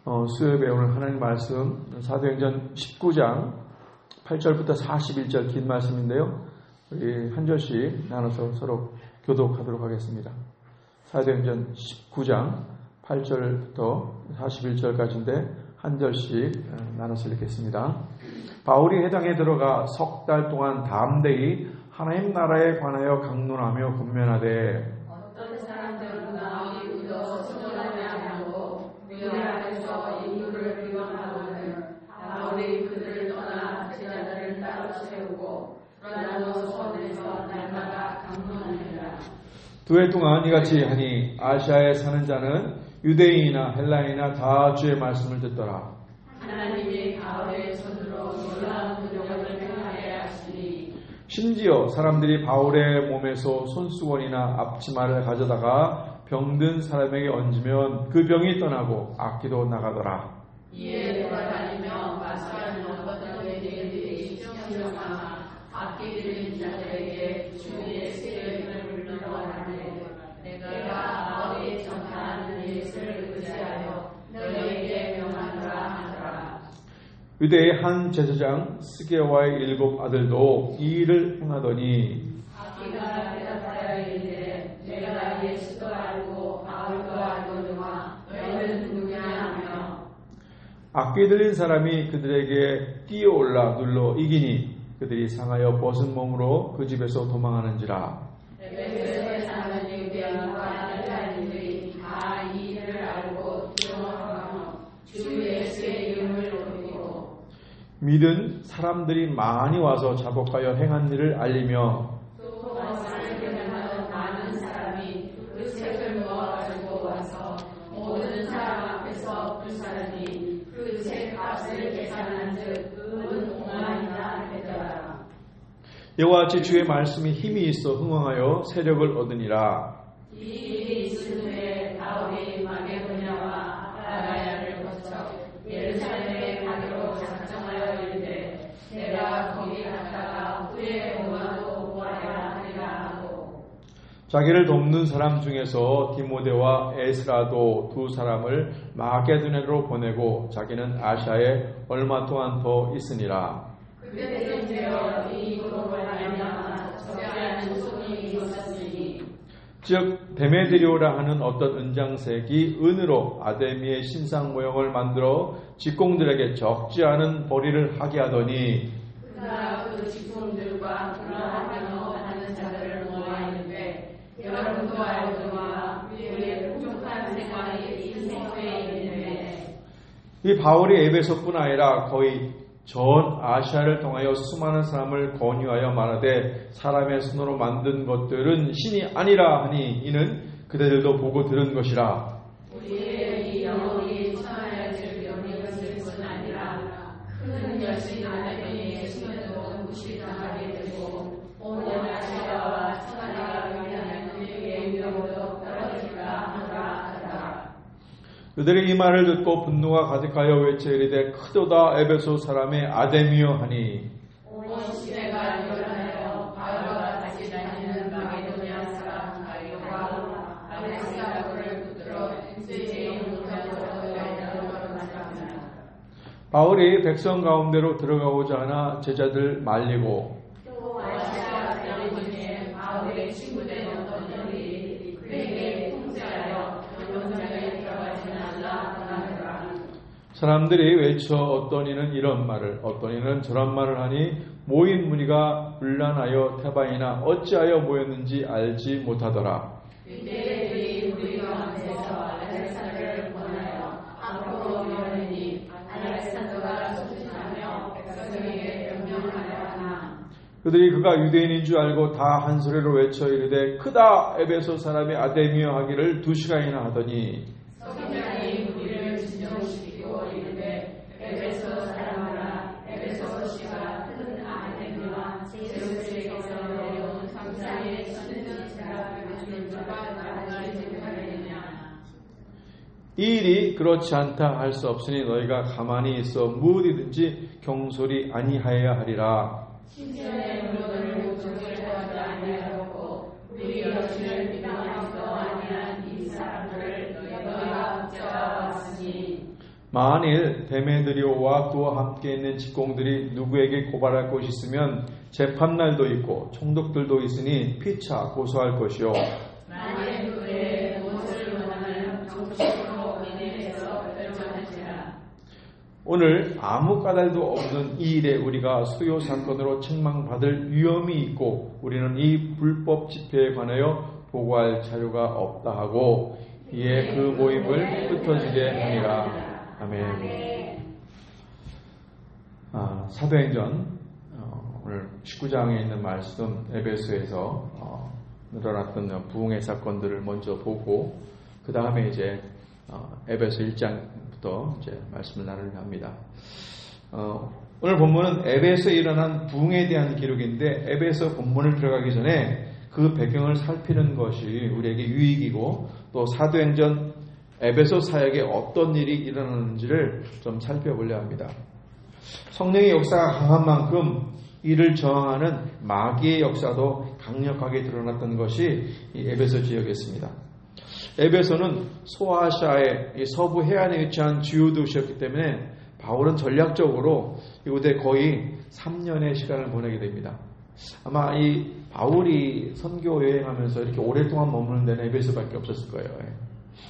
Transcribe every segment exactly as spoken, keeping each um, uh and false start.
어, 수요일 배우는 하나님 말씀 사도행전 십구 장 팔 절부터 사십일 절 긴 말씀인데요. 우리 한 절씩 나눠서 서로 교독하도록 하겠습니다. 사도행전 십구 장 팔 절부터 사십일 절까지인데 한 절씩 나눠서 읽겠습니다. 바울이 회당에 들어가 석 달 동안 담대히 하나님 나라에 관하여 강론하며 권면하되 어떤 사람들보다 이웃도 수고하지 않고 우리 안에서 인물을 비방하거든 바울이 그들을 떠나 제자들을 따로 세우고 그러나도 서원에서 날마다 강론하니라. 두 해 동안 이같이 하니 아시아에 사는 자는 유대인이나 헬라인이나 다 주의 말씀을 듣더라. 하나님이 바울의 손으로 놀라운 부족을 행하게 하시니 심지어 사람들이 바울의 몸에서 손수건이나 앞치마를 가져다가 병든 사람에게 얹으면 그 병이 떠나고 악기도 나가더라. 이에 돌아다니며 마사는 어떤 외계인들이 시청삼아 악기 들린 자들에게 주의 세례를 불러하는데 내가 바울이 전하는 예수를 의지하여 너희에게 명하노라 하더라. 유대의 한 제사장 스게와의 일곱 아들도 이 일을 행하더니 악기가 대답하여 이르되 내가 예수도 알고 바울도 알거니와 너희는 누구냐 하며 악기 들린 사람이 그들에게 뛰어올라 눌러 이기니 그들이 상하여 벗은 몸으로 그 집에서 도망하는지라. 에베소에 사는 유대인과 헬라인들이 다 이 일을 알고 두려워하며 주 예수의 이름을 높이고 믿은 사람들이 많이 와서 자복하여 행한 일을 알리며 또 말씀을 교명하는 많은 사람이 그 책을 모아가지고 와서 모든 사람 앞에서 불사르니 그 책 값을 계산한즉 은 오만이나 되더라. 이와 같이 주의 말씀이 힘이 있어 흥왕하여 세력을 얻으니라. 이 일이 있은 후에 바울이 마게도냐와 아가야를 거쳐 예루살렘에 가기로 작정하여 이르되 내가 거기 갔다가 후에 로마도 보아야 하리라 하고 자기를 돕는 사람 중에서 디모데와 에스라도 두 사람을 마게도냐로 보내고 자기는 아시아에 얼마 동안 더 있으니라. 그때 되어 이 도로를 알면 적지 않은 손이 있었으니 즉 데메드리오라 하는 어떤 은장색이 은으로 아데미의 신상 모형을 만들어 직공들에게 적지 않은 벌이를 하게 하더니 그가 그 직공들과 그러하며 하는 자들을 모아있는데 여러분도 알거니와 우리의 부족한 생활이 이 생활에 있는데 이 바울이 에베소뿐 아니라 거의 전 아시아를 통하여 수많은 사람을 권유하여 말하되 사람의 손으로 만든 것들은 신이 아니라 하니 이는 그대들도 보고 들은 것이라. 우리의 이 영혼이 천하여질 영이 것일 뿐 아니라 큰 여신 하나님의 신에도 무시당하게 되고 온 아시아와 천하가 위하는 그에게 위험으로 떨어질까 하노라 하더라. 그들이 이 말을 듣고 분노가 가득하여 외쳐 이르되 크도다 에베소 사람의 아데미여 하니 온 시대가 일어나여 바울과 같이 다니는 마게도냐 사람 가이오와 알렉산더를 붙들어 인세의 용사로 여행하러 나갑니다. 바울이 백성 가운데로 들어가고자 하나 제자들 말리고 또 아시아 대리군에 바울의 친구된 어떤 이들이 그에게 통제하여 연장에 들어가지 말라 하더라. 사람들이 외쳐 어떤 이는 이런 말을 어떤 이는 저런 말을 하니 모인 무리가 분란하여 태반이나 어찌하여 모였는지 알지 못하더라. 유대인들이 우리 가운데서 알렉산더를 권하여 앞으로 밀어내니 알렉산더가 소진하며 백성에게 명령하려 하나 그들이 그가 유대인인 줄 알고 다 한 소리로 외쳐 이르되 크다 에베소 사람의 아데미여 하기를 두 시간이나 하더니 서기관이 우리를 진정시키고 이르되 에베소 사람들아 에베소 시가 큰 아데미와 제우스에게서 내려온 감사의 선지자가 되는 자가 나타나지 못하느냐. 이 일이 그렇지 않다 할 수 없으니 너희가 가만히 있어 무엇이든지 경솔이 아니하여야 하리라. 신전의 물건을 목적을 하지 아니하였고 우리 여신을 비방하지도 아니한 이 사람들을 너희가 붙잡아 왔으니 만일 데메드리오와 그와 함께 있는 직공들이 누구에게 고발할 것이 있으면 재판날도 있고 총독들도 있으니 피차 고소할 것이요. 만일 그의 무엇을 원하는 정식으로 인해서 결정하시라. 오늘 아무 까닭도 없는 이 일에 우리가 소요 사건으로 책망받을 위험이 있고 우리는 이 불법 집회에 관하여 보고할 자료가 없다 하고 이에 그 모임을 흩어지게 하니라. 아멘. 아, 사도행전 어, 오늘 십구 장에 있는 말씀 에베소에서 어, 일어났던 부흥의 사건들을 먼저 보고 그 다음에 이제 어, 에베소 일 장부터 이제 말씀을 나누려 합니다. 어, 오늘 본문은 에베소에 일어난 부흥에 대한 기록인데 에베소 본문을 들어가기 전에 그 배경을 살피는 것이 우리에게 유익이고 또 사도행전 에베소 사역에 어떤 일이 일어나는지를 좀 살펴보려 합니다. 성령의 역사가 강한 만큼 이를 저항하는 마귀의 역사도 강력하게 드러났던 것이 이 에베소 지역이었습니다. 에베소는 소아시아의 서부 해안에 위치한 주요 도시였기 때문에 바울은 전략적으로 이곳에 거의 삼 년의 시간을 보내게 됩니다. 아마 이 바울이 선교 여행하면서 이렇게 오랫동안 머무는 데는 에베소밖에 없었을 거예요.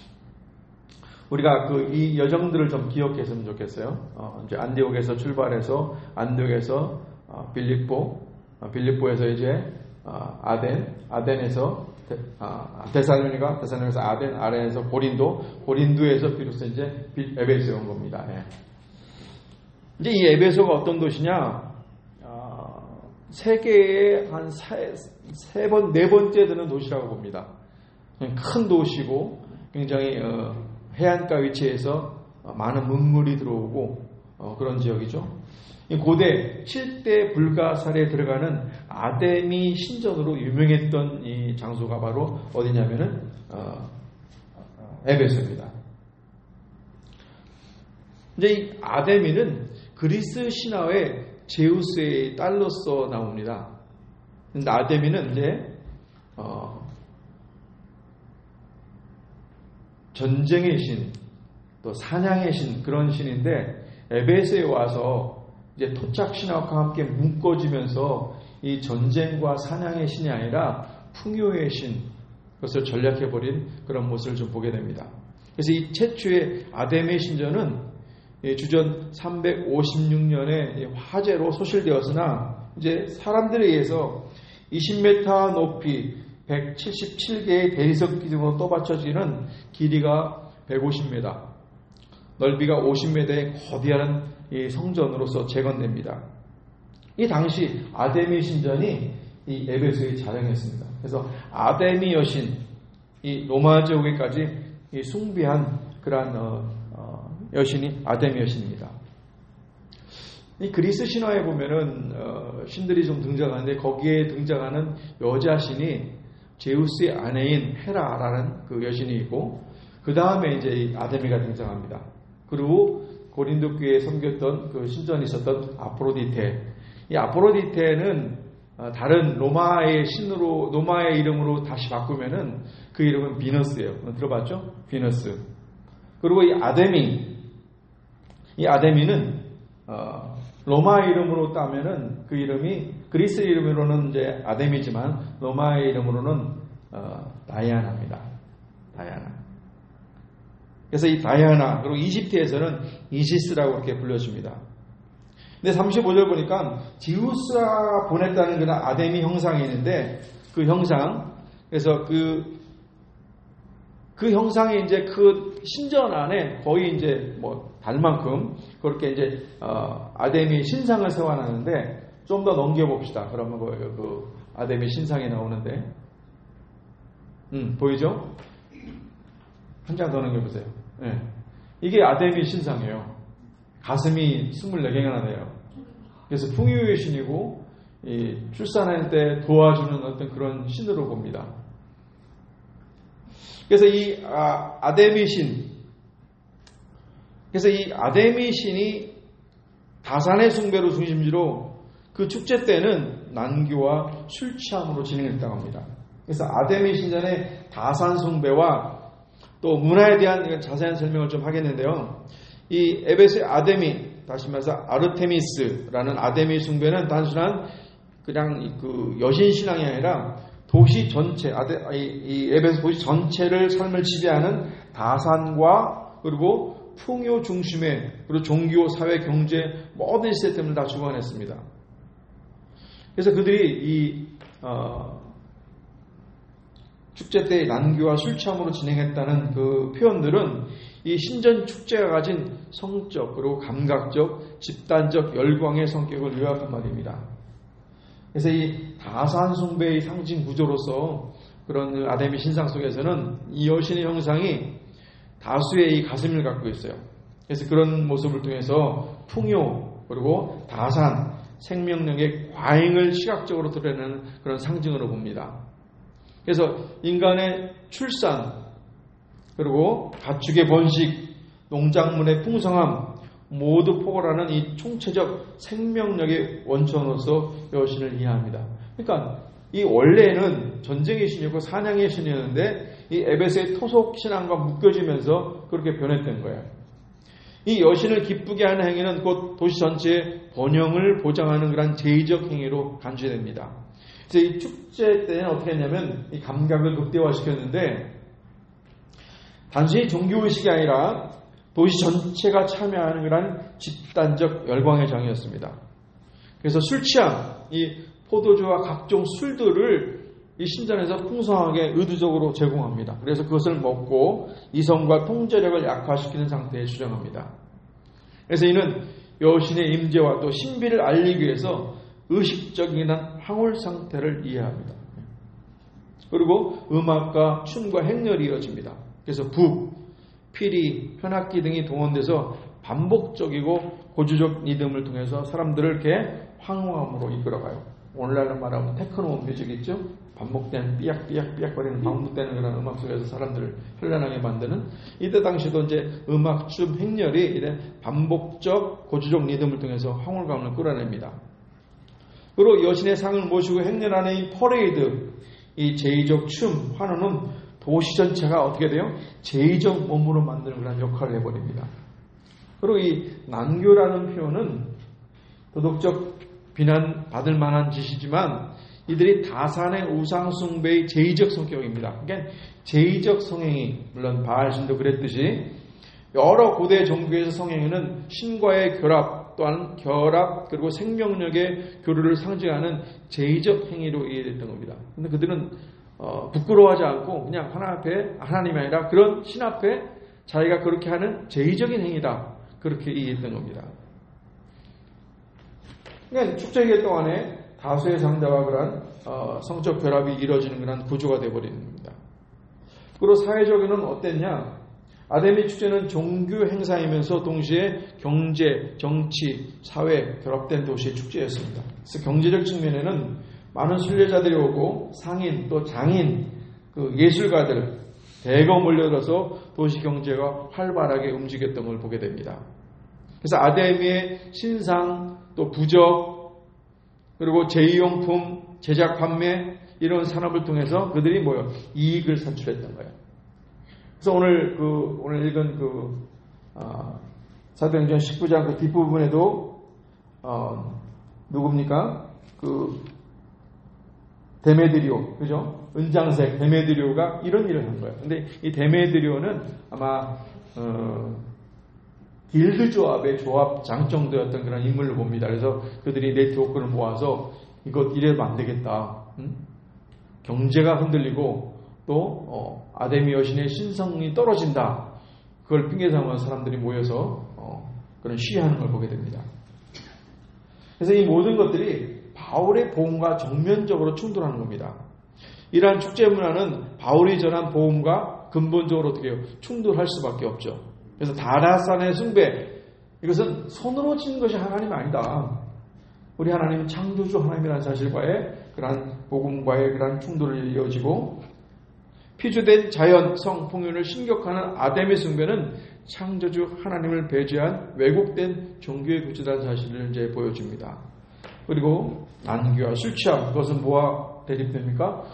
우리가 그 이 여정들을 좀 기억했으면 좋겠어요. 어, 이제 안디옥에서 출발해서 안디옥에서 어, 빌립보, 어, 빌립보에서 이제 어, 아덴, 아덴에서 데, 아, 데살로니가, 데살로니가에서 아덴, 아덴에서 고린도, 고린도에서 비로소 이제 에베소에 온 겁니다. 예. 이제 이 에베소가 어떤 도시냐? 어, 세계에 한 세 번, 네 번째 되는 도시라고 봅니다. 큰 도시고 굉장히 어, 해안가 위치에서 많은 문물이 들어오고 어, 그런 지역이죠. 고대 칠 대 불가사리에 들어가는 아데미 신전으로 유명했던 이 장소가 바로 어디냐면은 어, 에베소입니다. 이제 이 아데미는 그리스 신화의 제우스의 딸로서 나옵니다. 근데 아데미는 이제 어, 전쟁의 신, 또 사냥의 신 그런 신인데 에베소에 와서 이제 토착 신학과 함께 묶어지면서 이 전쟁과 사냥의 신이 아니라 풍요의 신, 그것을 전략해버린 그런 모습을 좀 보게 됩니다. 그래서 이 최초의 아데미 신전은 주전 삼백오십육 년에 화재로 소실되었으나 이제 사람들에 의해서 이십 미터 높이 백칠십칠 개의 대리석 기둥으로 떠받쳐지는 길이가 백오십 미터, 넓이가 오십 미터의 거대한 이 성전으로서 재건됩니다. 이 당시 아데미 신전이 이 에베소의 자랑이었습니다. 그래서 아데미 여신, 이 로마 제국에까지 이 숭배한 그러한 어, 어, 여신이 아데미 여신입니다. 이 그리스 신화에 보면은 어, 신들이 좀 등장하는데 거기에 등장하는 여자 신이 제우스의 아내인 헤라라는 그 여신이 있고 그 다음에 이제 이 아데미가 등장합니다. 그리고 고린도 교회에 섬겼던 그 신전이 있었던 아프로디테. 이 아프로디테는 다른 로마의 신으로 로마의 이름으로 다시 바꾸면은 그 이름은 비너스예요. 들어봤죠? 비너스. 그리고 이 아데미, 이 아데미는 어, 로마 이름으로 따면은 그 이름이 그리스 이름으로는 이제 아데미지만 로마의 이름으로는 어, 다이아나입니다. 다이아나. 그래서 이 다이아나, 그리고 이집트에서는 이시스라고 이렇게 불려집니다. 근데 삼십오 절 보니까 지우스가 보냈다는 그런 아데미 형상이 있는데 그 형상, 그래서 그, 그 형상이 이제 그 신전 안에 거의 이제 뭐 달만큼 그렇게 이제 어, 아데미 신상을 세워놨는데 좀 더 넘겨봅시다. 그러면 그, 그 아데미 신상이 나오는데, 음, 보이죠? 한 장 더 넘겨보세요. 네. 이게 아데미 신상이에요. 가슴이 스물네 개나 돼요. 그래서 풍요의 신이고, 이 출산할 때 도와주는 어떤 그런 신으로 봅니다. 그래서 이 아, 아데미 신, 그래서 이 아데미 신이 다산의 숭배로 중심지로 그 축제 때는 난교와 술 취함으로 진행했다고 합니다. 그래서 아데미 신전의 다산 숭배와 또 문화에 대한 자세한 설명을 좀 하겠는데요. 이 에베소의 아데미, 다시 말해서 아르테미스라는 아데미 숭배는 단순한 그냥 그 여신 신앙이 아니라 도시 전체, 아데, 이 에베소 도시 전체를 삶을 지배하는 다산과 그리고 풍요 중심의 그리고 종교, 사회, 경제 모든 시스템을 다 주관했습니다. 그래서 그들이 이 어, 축제 때 난교와 술 취함으로 진행했다는 그 표현들은 이 신전 축제가 가진 성적 그리고 감각적 집단적 열광의 성격을 요약한 말입니다. 그래서 이 다산 숭배의 상징 구조로서 그런 아데미 신상 속에서는 이 여신의 형상이 다수의 이 가슴을 갖고 있어요. 그래서 그런 모습을 통해서 풍요 그리고 다산 생명력의 과잉을 시각적으로 드러내는 그런 상징으로 봅니다. 그래서 인간의 출산 그리고 가축의 번식, 농작물의 풍성함 모두 포괄하는 이 총체적 생명력의 원천으로서 여신을 이해합니다. 그러니까 이 원래는 전쟁의 신이었고 사냥의 신이었는데 이 에베소의 토속 신앙과 묶여지면서 그렇게 변했던 거예요. 이 여신을 기쁘게 하는 행위는 곧 도시 전체의 번영을 보장하는 그런 제의적 행위로 간주됩니다. 그래서 이 축제 때는 어떻게 했냐면 이 감각을 극대화시켰는데 단순히 종교의식이 아니라 도시 전체가 참여하는 그런 집단적 열광의 장이었습니다. 그래서 술 취함, 이 포도주와 각종 술들을 이 신전에서 풍성하게 의도적으로 제공합니다. 그래서 그것을 먹고 이성과 통제력을 약화시키는 상태에 수정합니다. 그래서 이는 여신의 임재와 또 신비를 알리기 위해서 의식적인 황홀 상태를 이해합니다. 그리고 음악과 춤과 행렬이 이어집니다. 그래서 북, 피리, 현악기 등이 동원돼서 반복적이고 고주적 리듬을 통해서 사람들을 이렇게 황홀함으로 이끌어가요. 오늘날로 말하면 테크노 뮤직 있죠? 반복된 삐약삐약삐약거리는 반복되는 그런 음악 속에서 사람들을 현란하게 만드는 이때 당시도 이제 음악, 춤, 행렬이 이래 반복적 고주적 리듬을 통해서 황홀감을 끌어냅니다. 그리고 여신의 상을 모시고 행렬하는 이 퍼레이드, 이 제의적 춤, 환호는 도시 전체가 어떻게 돼요? 제의적 몸으로 만드는 그런 역할을 해버립니다. 그리고 이 난교라는 표현은 도덕적 비난받을 만한 짓이지만 이들이 다산의 우상숭배의 제의적 성격입니다. 그러니까 제의적 성행위, 물론 바알신도 그랬듯이 여러 고대 종교에서 성행위는 신과의 결합, 또한 결합 그리고 생명력의 교류를 상징하는 제의적 행위로 이해됐던 겁니다. 그런데 그들은 어, 부끄러워하지 않고 그냥 하나 앞에 하나님이 아니라 그런 신 앞에 자기가 그렇게 하는 제의적인 행위다 그렇게 이해했던 겁니다. 그러니까 축제기 동안에 다수의 상대와 그런 어, 성적 결합이 이루어지는 그런 구조가 되어버리는 겁니다. 그리고 사회적으로는 어땠냐? 아데미 축제는 종교 행사이면서 동시에 경제, 정치, 사회 결합된 도시의 축제였습니다. 그래서 경제적 측면에는 많은 순례자들이 오고 상인 또 장인, 그 예술가들 대거 몰려들어서 도시 경제가 활발하게 움직였던 걸 보게 됩니다. 그래서 아데미의 신상 또 부적 그리고 제이용품 제작 판매 이런 산업을 통해서 그들이 뭐요 이익을 산출했던 거예요. 그래서 오늘 그 오늘 읽은 그 어, 사도행전 십구 장 그 뒷부분에도 어, 누굽니까? 그 데메드리오, 그죠? 은장색 데메드리오가 이런 일을 한 거예요. 근데 이 데메드리오는 아마 어, 길드 조합의 조합장 정도였던 그런 인물로 봅니다. 그래서 그들이 네트워크를 모아서 이것 이래도 안 되겠다. 응? 경제가 흔들리고 또 어, 아데미 여신의 신성이 떨어진다. 그걸 핑계 삼아서 사람들이 모여서 어, 그런 시위하는 걸 보게 됩니다. 그래서 이 모든 것들이 바울의 복음과 정면적으로 충돌하는 겁니다. 이러한 축제 문화는 바울이 전한 복음과 근본적으로 어떻게 해요? 충돌할 수밖에 없죠. 그래서 다라산의 숭배, 이것은 손으로 짓는 것이 하나님 아니다. 우리 하나님은 창조주 하나님이라는 사실과의 그러한 복음과의 그러한 충돌을 이어지고, 피조된 자연, 성, 풍요를 신격하는 아데미 숭배는 창조주 하나님을 배제한 왜곡된 종교의 구조라는 사실을 이제 보여줍니다. 그리고 난교와 술 취함, 그것은 뭐와 대립됩니까?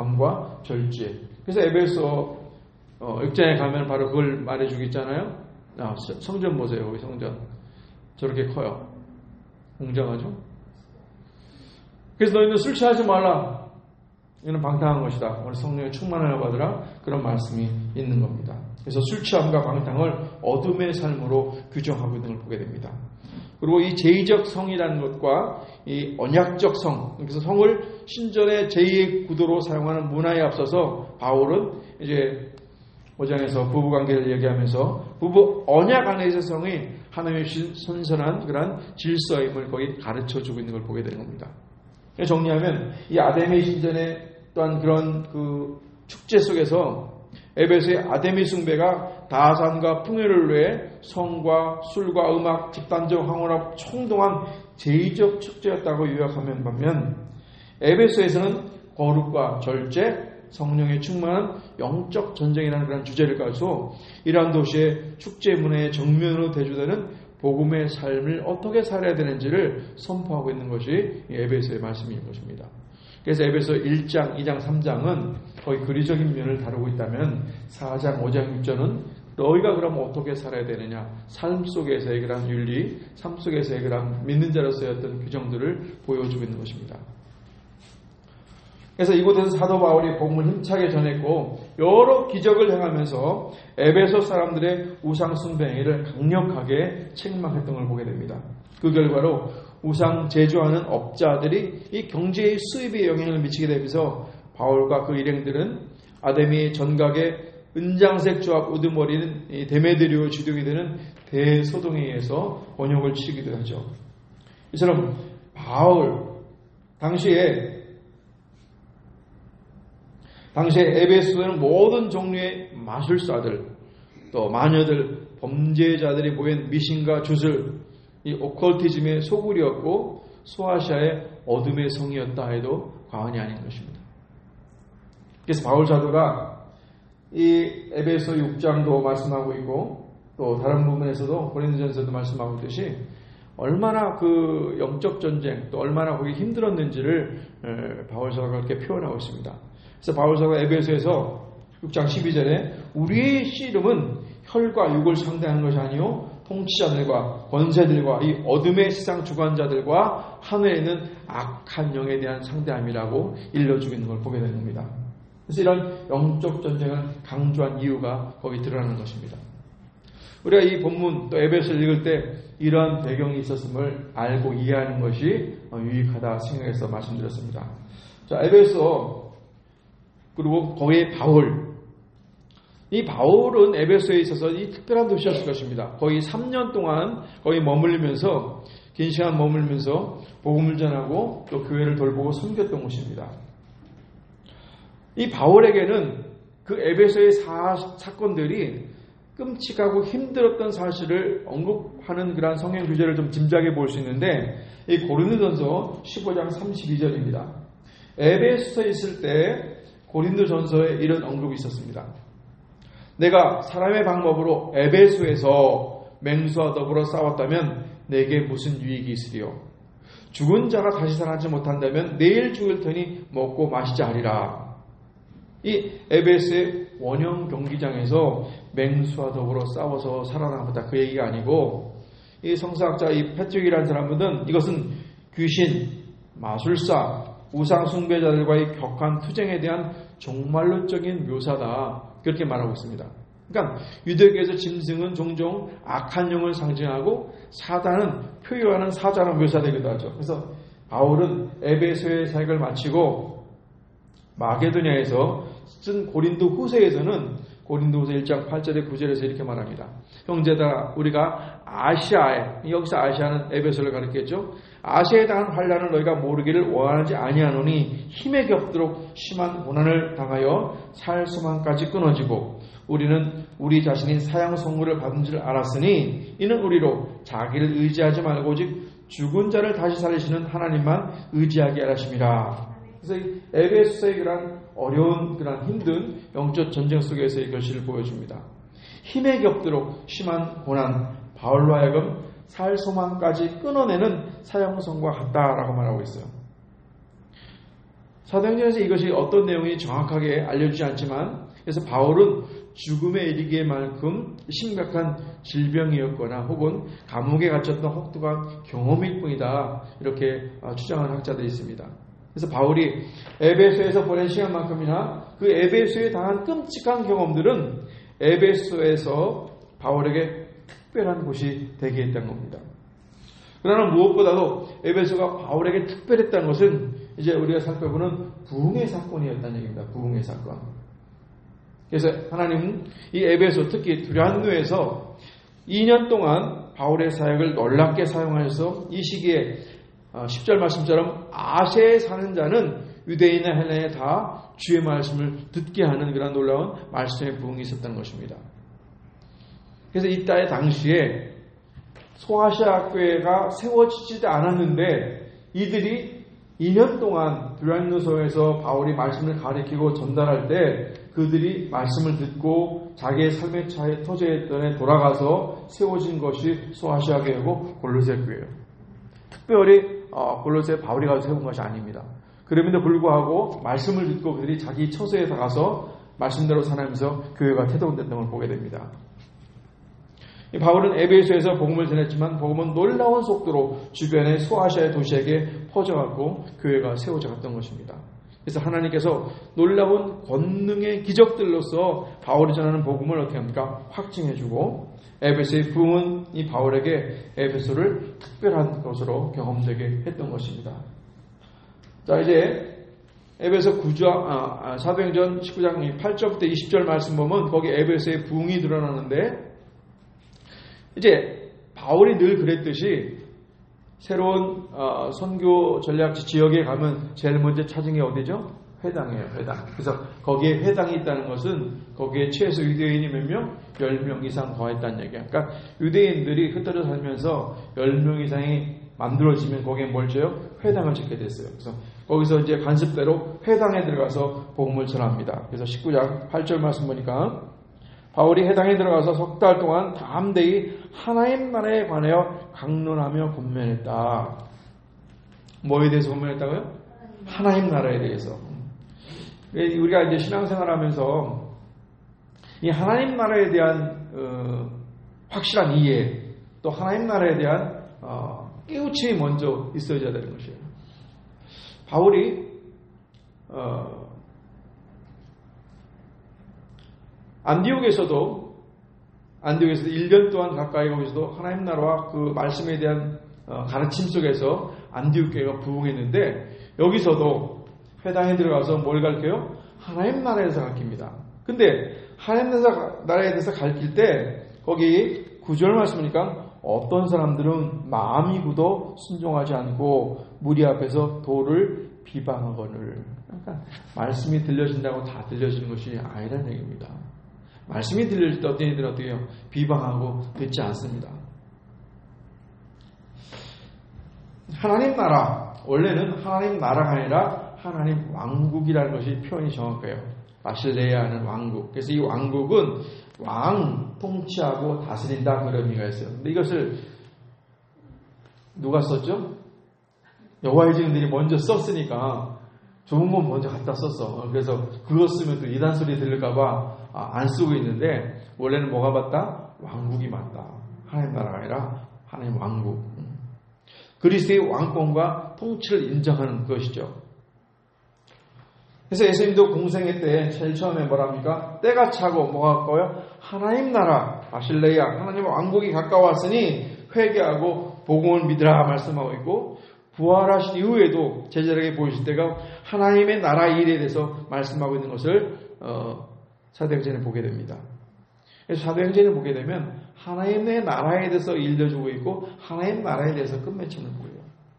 거룩함과 절제. 그래서 에베소 어, 육장에 가면 바로 그걸 말해주고 있잖아요. 아, 성전 보세요. 거기 성전. 저렇게 커요. 웅장하죠? 그래서 너희는 술 취하지 말라. 이는 방탕한 것이다. 오늘 성령에 충만하라고 하더라. 그런 말씀이 있는 겁니다. 그래서 술 취함과 방탕을 어둠의 삶으로 규정하고 있는 걸 보게 됩니다. 그리고 이 제의적 성이라는 것과 이 언약적 성, 그래서 성을 신전의 제의의 구도로 사용하는 문화에 앞서서 바울은 이제 오 장에서 부부관계를 얘기하면서 부부 언약 안에서의 성이 하나님의 선선한 그런 질서임을 거기 가르쳐주고 있는 걸 보게 되는 겁니다. 정리하면 이 아데미 신전의 또한 그런 그 축제 속에서 에베소의 아데미 숭배가 다산과 풍요를 위해 성과 술과 음악, 집단적 황홀합 총동한 제의적 축제였다고 요약하면 반면 에베소에서는 거룩과 절제, 성령의 충만한 영적 전쟁이라는 그런 주제를 가지고 이러한 도시의 축제 문화의 정면으로 대조되는 복음의 삶을 어떻게 살아야 되는지를 선포하고 있는 것이 에베소의 말씀인 것입니다. 그래서 에베소 일 장, 이 장, 삼 장은 거의 그리적인 면을 다루고 있다면 사 장, 오 장, 육 절은 너희가 그럼 어떻게 살아야 되느냐, 삶 속에서의 그런 윤리, 삶 속에서의 그런 믿는 자로서의 어떤 규정들을 보여주고 있는 것입니다. 그래서 이곳에서 사도 바울이 복음을 힘차게 전했고 여러 기적을 행하면서 에베소 사람들의 우상 숭배 행위를 강력하게 책망했던 걸 보게 됩니다. 그 결과로 우상 제조하는 업자들이 이 경제의 수입에 영향을 미치게 되면서 바울과 그 일행들은 아데미 전각의 은장색 조합 우두머리는 데메드리오 주동이 되는 대소동에 의해서 번역을 치기도 하죠. 이처럼 바울 당시에 당시에 에베소에는 모든 종류의 마술사들, 또 마녀들, 범죄자들이 모인 미신과 주술, 이 오컬티즘의 소굴이었고 소아시아의 어둠의 성이었다 해도 과언이 아닌 것입니다. 그래서 바울 사도가 이 에베소 육 장도 말씀하고 있고 또 다른 부분에서도 고린도전서도 말씀하고 있듯이 얼마나 그 영적 전쟁 또 얼마나 거기 힘들었는지를 바울 사도가 그렇게 표현하고 있습니다. 그래서 바울 사도가 에베소에서 육 장 십이 절에 우리의 씨름은 혈과 육을 상대하는 것이 아니요 통치자들과 권세들과 이 어둠의 세상 주관자들과 하늘에 있는 악한 영에 대한 상대함이라고 일러주고 있는 걸 보게 되는 겁니다. 그래서 이런 영적 전쟁을 강조한 이유가 거기 드러나는 것입니다. 우리가 이 본문 또 에베소를 읽을 때 이러한 배경이 있었음을 알고 이해하는 것이 유익하다 생각해서 말씀드렸습니다. 자, 에베소 그리고 거기에 바울. 이 바울은 에베소에 있어서 이 특별한 도시였을 것입니다. 거의 삼 년 동안 거의 머물면서 긴 시간 머물면서 복음을 전하고 또 교회를 돌보고 섬겼던 곳입니다. 이 바울에게는 그 에베소의 사, 사건들이 끔찍하고 힘들었던 사실을 언급하는 그러한 성경 규제를 좀 짐작해 볼 수 있는데 이 고린도전서 십오 장 삼십이 절입니다. 에베소에 있을 때 고린도전서에 이런 언급이 있었습니다. 내가 사람의 방법으로 에베소에서 맹수와 더불어 싸웠다면 내게 무슨 유익이 있으리요? 죽은 자가 다시 살아나지 못한다면 내일 죽을 테니 먹고 마시자 하리라. 이 에베소의 원형 경기장에서 맹수와 더불어 싸워서 살아남았다 그 얘기가 아니고 이 성서학자 이 패트릭이라는 사람은 이것은 귀신, 마술사, 우상 숭배자들과의 격한 투쟁에 대한 종말론적인 묘사다 그렇게 말하고 있습니다. 그러니까 유대교에서 짐승은 종종 악한 영을 상징하고 사단은 표효하는 사자로 묘사되기도 하죠. 그래서 바울은 에베소의 사역을 마치고 마게도냐에서 쓴 고린도 후서에서는 고린도 후서 일 장 팔 절에 구 절에서 이렇게 말합니다. 형제들아 우리가 아시아에 여기서 아시아는 에베소를 가리켰죠. 아시아에 당한 환난을 너희가 모르기를 원하지 아니하노니 힘에 겹도록 심한 고난을 당하여 살 소망까지 끊어지고 우리는 우리 자신이 사형 선고를 받은 줄 알았으니 이는 우리로 자기를 의지하지 말고 오직 죽은 자를 다시 살리시는 하나님만 의지하게 하심이라. 그래서 이 에베소의 그런 어려운 그런 힘든 영적 전쟁 속에서의 결실을 보여줍니다. 힘에 겹도록 심한 고난, 바울로 하여금 살 소망까지 끊어내는 사형선과 같다라고 말하고 있어요. 사도행전에서 이것이 어떤 내용이 정확하게 알려주지 않지만 그래서 바울은 죽음에 이르기에 만큼 심각한 질병이었거나 혹은 감옥에 갇혔던 혹독한 경험일 뿐이다. 이렇게 주장하는 학자들이 있습니다. 그래서 바울이 에베소에서 보낸 시간만큼이나 그 에베소에 당한 끔찍한 경험들은 에베소에서 바울에게 특별한 곳이 되게 했던 겁니다. 그러나 무엇보다도 에베소가 바울에게 특별했다는 것은 이제 우리가 살펴보는 부흥의 사건이었다는 얘기입니다. 부흥의 사건. 그래서 하나님은 이 에베소, 특히 두란노에서 이 년 동안 바울의 사역을 놀랍게 사용하셔서 이 시기에 십 절 말씀처럼 아시아에 사는 자는 유대인이나 헬라에 다 주의 말씀을 듣게 하는 그런 놀라운 말씀의 부흥이 있었다는 것입니다. 그래서 이때의 당시에 소아시아 교회가 세워지지도 않았는데 이들이 이 년 동안 두란노서에서 바울이 말씀을 가리키고 전달할 때 그들이 말씀을 듣고 자기의 삶의 차에 터져있던 에 돌아가서 세워진 것이 소아시아 교회고 골로새 교회예요. 특별히 골로새 바울이 가서 세운 것이 아닙니다. 그럼에도 불구하고 말씀을 듣고 그들이 자기 처소에 가서 말씀대로 살아가면서 교회가 태동됐던 걸 보게 됩니다. 바울은 에베소에서 복음을 전했지만 복음은 놀라운 속도로 주변의 소아시아의 도시에게 퍼져갔고 교회가 세워져 갔던 것입니다. 그래서 하나님께서 놀라운 권능의 기적들로서 바울이 전하는 복음을 어떻게 합니까? 확증해주고 에베소의 부흥은 이 바울에게 에베소를 특별한 것으로 경험되게 했던 것입니다. 자, 이제 에베소 구 장, 아, 사도행전 십구 장 팔 절부터 이십 절 말씀 보면 거기 에베소의 부흥이 드러나는데 이제 바울이 늘 그랬듯이 새로운 어, 선교 전략지 지역에 가면 제일 먼저 찾은 게 어디죠? 회당이에요. 회당. 그래서 거기에 회당이 있다는 것은 거기에 최소 유대인이 몇 명? 열 명 이상 더했다는 얘기예요. 그러니까 유대인들이 흩어져 살면서 열 명 이상이 만들어지면 거기에 뭘 줘요? 회당을 짓게 됐어요. 그래서 거기서 이제 관습대로 회당에 들어가서 복음을 전합니다. 그래서 십구 장 팔 절 말씀 보니까 바울이 회당에 들어가서 석 달 동안 담대히 하나님 나라에 관하여 강론하며 권면했다. 뭐에 대해서 권면했다고요? 하나님 나라에 대해서. 우리가 이제 신앙생활하면서 이 하나님 나라에 대한 어, 확실한 이해, 또 하나님 나라에 대한 어, 깨우침이 먼저 있어야 되는 것이에요. 바울이 어, 안디옥에서도 안디옥에서도 일 년 동안 가까이 거기서도 하나님 나라와 그 말씀에 대한 가르침 속에서 안디옥 교회가 부흥했는데 여기서도 회당에 들어가서 뭘 가르쳐요? 하나님 나라에 대해서 가르칩니다. 근데 하나님 나라에 대해서 가르칠 때 거기 구 절 말씀이니까 어떤 사람들은 마음이 굳어 순종하지 않고 무리 앞에서 도를 비방하거늘. 그러니까 말씀이 들려진다고 다 들려지는 것이 아니라는 얘기입니다. 말씀이 들릴 때 어떤 이들은 어떻게 해요? 비방하고 듣지 않습니다. 하나님 나라, 원래는 하나님 나라가 아니라 하나님 왕국이라는 것이 표현이 정확해요. 바실레아는 왕국. 그래서 이 왕국은 왕 통치하고 다스린다 그런 의미가 있어요. 근데 이것을 누가 썼죠? 여호와의 증인들이 먼저 썼으니까 좋은 건 먼저 갖다 썼어. 그래서 그거 쓰면 또 이단 소리 들릴까봐 안 쓰고 있는데 원래는 뭐가 맞다? 왕국이 맞다. 하나님 나라가 아니라 하나님 왕국. 그리스도의 왕권과 통치를 인정하는 것이죠. 그래서 예수님도 공생애 때 제일 처음에 뭐랍니까? 때가 차고 뭐가 가까워요? 하나님 나라, 바실레야, 하나님의 왕국이 가까웠으니 회개하고 복음을 믿으라 말씀하고 있고 부활하신 이후에도 제자들에게 보이실 때가 하나님의 나라 일에 대해서 말씀하고 있는 것을 어, 사도행전에 보게 됩니다. 그래서 사도행전을 보게 되면 하나님의 나라에 대해서 일러주고 있고 하나님 나라에 대해서 끝맺음을 보여요.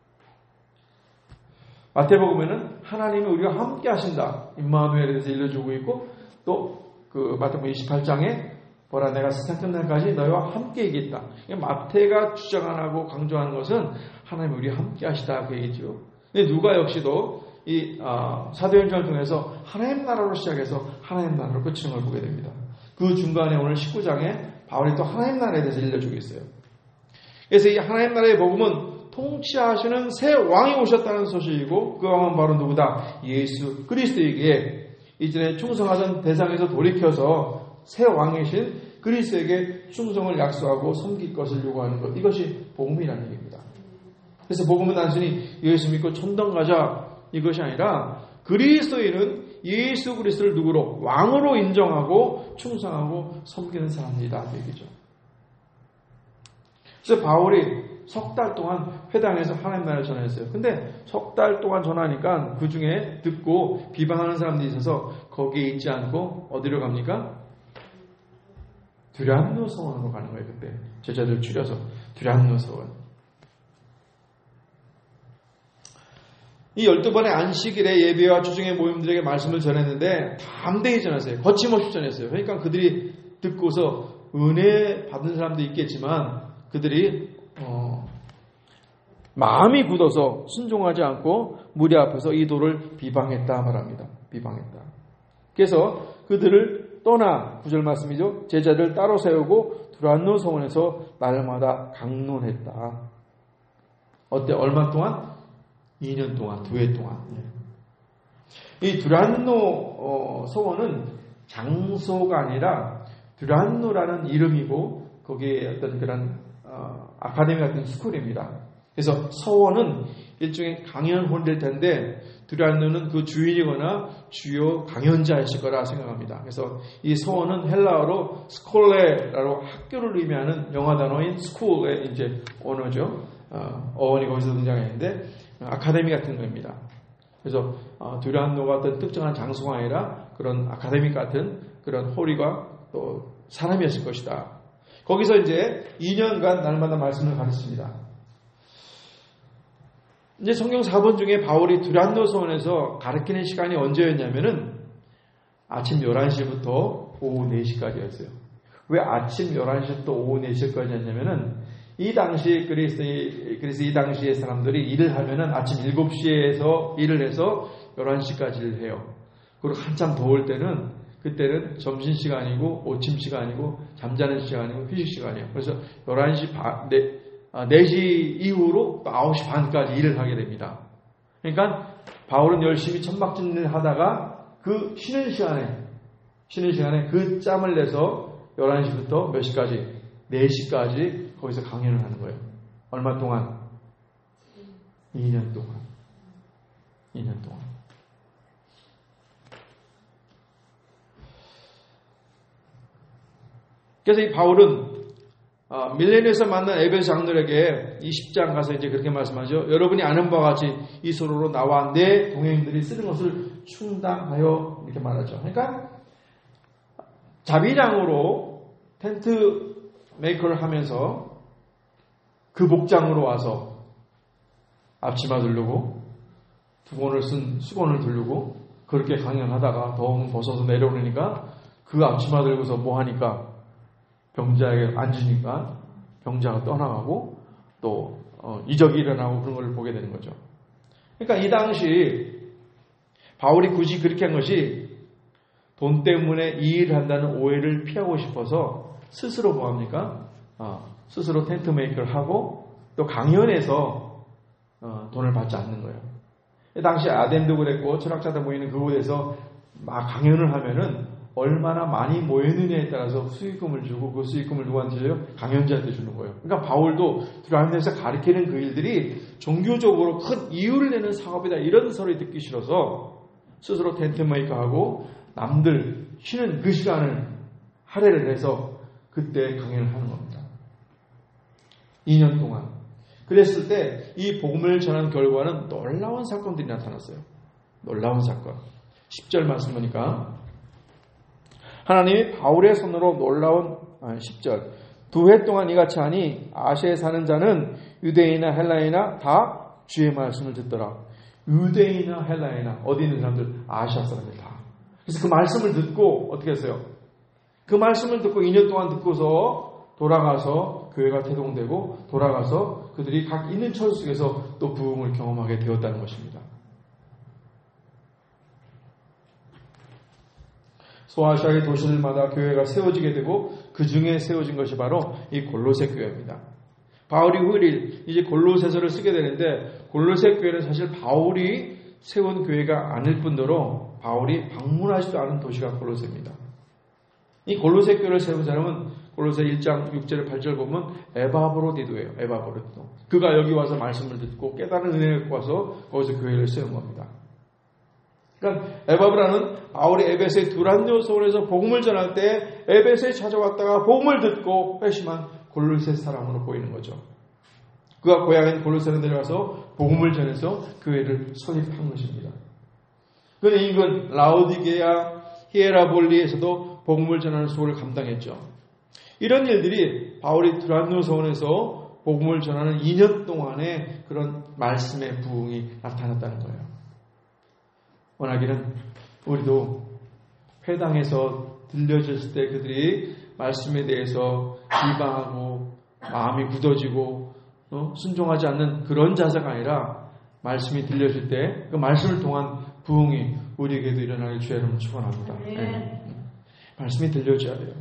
마태복음에는 하나님이 우리가 함께 하신다. 임마누엘에 대해서 일러주고 있고 또 그 마태복음 이십팔 장에 보라 내가 세상 끝날까지 너희와 함께 있겠다. 마태가 주장 안 하고 강조하는 것은 하나님이 우리와 함께 하시다 그 얘기죠. 근데 누가 역시도 이 아, 사도행전을 통해서 하나님 나라로 시작해서 하나님 나라로 끝이는 걸 보게 됩니다. 그 중간에 오늘 십구 장에 바울이 또 하나님 나라에 대해서 일러주고 있어요. 그래서 이 하나님 나라의 복음은 통치하시는 새 왕이 오셨다는 소식이고 그 왕은 바로 누구다? 예수 그리스도에게 이전에 충성하던 대상에서 돌이켜서 새 왕이신 그리스도에게 충성을 약속하고 섬길 것을 요구하는 것. 이것이 복음이라는 얘기입니다. 그래서 복음은 단순히 예수 믿고 천당 가자 이것이 아니라 그리스도인은 예수 그리스도를 누구로? 왕으로 인정하고 충성하고 섬기는 사람이다. 그 얘기죠. 그래서 바울이 석 달 동안 회당에서 하나님 나라를 전했어요. 근데 석 달 동안 전하니까 그 중에 듣고 비방하는 사람들이 있어서 거기에 있지 않고 어디로 갑니까? 두란노 서원으로 가는 거예요. 그때 제자들 줄여서 두란노 서원. 이 열두 번의 안식일에 예배와 주중의 모임들에게 말씀을 전했는데 담대히 전했어요. 거침없이 전했어요. 그러니까 그들이 듣고서 은혜 받은 사람도 있겠지만 그들이 어, 마음이 굳어서 순종하지 않고 무리 앞에서 이 도를 비방했다 말합니다. 비방했다. 그래서 그들을 떠나 구절 말씀이죠. 제자들 따로 세우고 두란노 성원에서 날마다 강론했다. 어때? 얼마 동안? 이 년 동안, 두 해 동안. 이 두란노 성원은 장소가 아니라 두란노라는 이름이고 거기에 어떤 그런 어, 아카데미 같은 스쿨입니다. 그래서 서원은 일종의 강연홀 될 텐데 두란노는 그 주인이거나 주요 강연자이실 거라 생각합니다. 그래서 이 서원은 헬라어로 스콜레라고 학교를 의미하는 영어 단어인 스쿨의 이제 언어죠. 어, 어원이 거기서 등장했는데 아카데미 같은 겁니다. 그래서 어, 두란노가 어떤 특정한 장소가 아니라 그런 아카데미 같은 그런 홀이가 또 사람이었을 것이다. 거기서 이제 이 년간 날마다 말씀을 가르칩니다. 이제 성경 사 번 중에 바울이 두란노 서원에서 가르치는 시간이 언제였냐면은 아침 열한 시부터 오후 네 시까지였어요. 왜 아침 열한 시부터 오후 네 시까지였냐면은 이 당시 그리스, 그래서 이 당시의 사람들이 일을 하면은 아침 일곱 시에서 일을 해서 열한 시까지 일을 해요. 그리고 한참 더울 때는 그때는 점심시간이고 오침시간이고 잠자는 시간이고 휴식시간이에요. 그래서 열한 시 반, 네, 네 시 이후로 또 아홉 시 반까지 일을 하게 됩니다. 그러니까 바울은 열심히 천박진을 하다가 그 쉬는 시간에 쉬는 시간에 그 짬을 내서 열한 시부터 몇 시까지? 네 시까지 거기서 강연을 하는 거예요. 얼마 동안? 이 년 동안. 이 년 동안. 그래서 이 바울은 아, 밀레니에서 만난 에베소 장로에게 이 십 장 가서 이제 그렇게 말씀하죠. 여러분이 아는 바와 같이 이 서로로 나와 내 동행들이 쓰는 것을 충당하여 이렇게 말하죠. 그러니까 자비량으로 텐트 메이커를 하면서 그 목장으로 와서 앞치마 두르고 두건을 쓴 수건을 두르고 그렇게 강연하다가 더운 벗어서 내려오니까 그 앞치마 들고서 뭐 하니까 병자에게 앉으니까 병자가 떠나가고 또 어, 이적이 일어나고 그런 걸 보게 되는 거죠. 그러니까 이 당시 바울이 굳이 그렇게 한 것이 돈 때문에 이 일을 한다는 오해를 피하고 싶어서 스스로 뭐합니까? 어, 스스로 텐트 메이커를 하고 또 강연에서 어, 돈을 받지 않는 거예요. 당시 아덴도 그랬고 철학자들 모이는 그곳에서 막 강연을 하면은 얼마나 많이 모였느냐에 따라서 수익금을 주고 그 수익금을 누구한테 줘요? 강연자한테 주는 거예요. 그러니까 바울도 두란노에서 가르치는 그 일들이 종교적으로 큰 이유를 내는 사업이다 이런 소리 듣기 싫어서 스스로 텐트 메이커하고 남들 쉬는 그 시간을 할애를 해서 그때 강연을 하는 겁니다. 이 년 동안. 그랬을 때 이 복음을 전한 결과는 놀라운 사건들이 나타났어요. 놀라운 사건. 십 절 말씀 보니까 하나님이 바울의 손으로 놀라운 아, 십 절 두 해 동안 이같이 하니 아시아에 사는 자는 유대인이나 헬라이나 다 주의 말씀을 듣더라. 유대인이나 헬라이나 어디 있는 사람들? 아시아 사람들 다. 그래서 그 말씀을 듣고 어떻게 했어요? 그 말씀을 듣고 이 년 동안 듣고서 돌아가서 교회가 태동되고 돌아가서 그들이 각 있는 처지 속에서 또 부흥을 경험하게 되었다는 것입니다. 소아시아의 도시들마다 교회가 세워지게 되고 그 중에 세워진 것이 바로 이 골로새 교회입니다. 바울이 후일 이제 골로새서를 쓰게 되는데 골로새 교회는 사실 바울이 세운 교회가 아닐 뿐더러 바울이 방문하지도 않은 도시가 골로새입니다. 이 골로새 교회를 세운 사람은 골로새 일 장 육 절 팔 절 보면 에바브로디도예요. 에바브로디도. 그가 여기 와서 말씀을 듣고 깨달은 은혜를 갖고 와서 거기서 교회를 세운 겁니다. 그러니까 에바브라는 바울이 에베소의 두란노 서울에서 복음을 전할 때 에베소에 찾아왔다가 복음을 듣고 회심한 골로새 사람으로 보이는 거죠. 그가 고향인 골로새로 내려가서 복음을 전해서 교회를 설립한 것입니다. 그런데 이건 라오디게아, 히에라볼리에서도 복음을 전하는 수고를 감당했죠. 이런 일들이 바울이 두란노 서원에서 복음을 전하는 이 년 동안의 그런 말씀의 부흥이 나타났다는 거예요. 원하기는 우리도 회당에서 들려졌을 때 그들이 말씀에 대해서 비방하고 마음이 굳어지고 어? 순종하지 않는 그런 자세가 아니라 말씀이 들려질 때 그 말씀을 통한 부흥이 우리에게도 일어나길 주의 이름으로 축원합니다. 네. 네. 말씀이 들려줘야 돼요.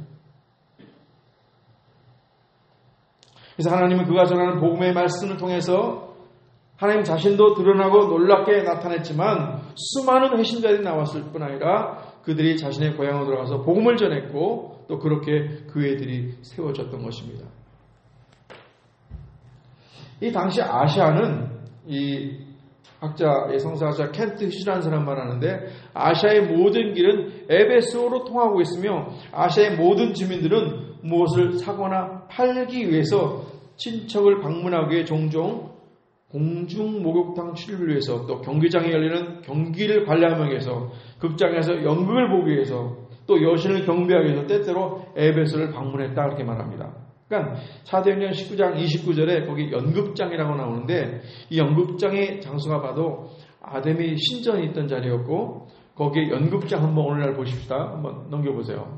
그래서 하나님은 그가 전하는 복음의 말씀을 통해서 하나님 자신도 드러나고 놀랍게 나타냈지만 수많은 회심자들이 나왔을 뿐 아니라 그들이 자신의 고향으로 들어가서 복음을 전했고 또 그렇게 교회들이 세워졌던 것입니다. 이 당시 아시아는 이 학자의 성서학자 켄트 휴라는 사람 말하는데 아시아의 모든 길은 에베소로 통하고 있으며 아시아의 모든 주민들은 무엇을 사거나 팔기 위해서 친척을 방문하기 위해 종종 공중 목욕탕 출입을 위해서 또 경기장에 열리는 경기를 관람하기 위해서 극장에서 연극을 보기 위해서 또 여신을 경배하기 위해서 때때로 에베소를 방문했다 그렇게 말합니다. 그러니까 사도행전 십구 장 이십구 절에 거기 연극장이라고 나오는데 이 연극장의 장소가 봐도 아데미 신전이 있던 자리였고 거기에 연극장 한번 오늘날 보십시다. 한번 넘겨보세요.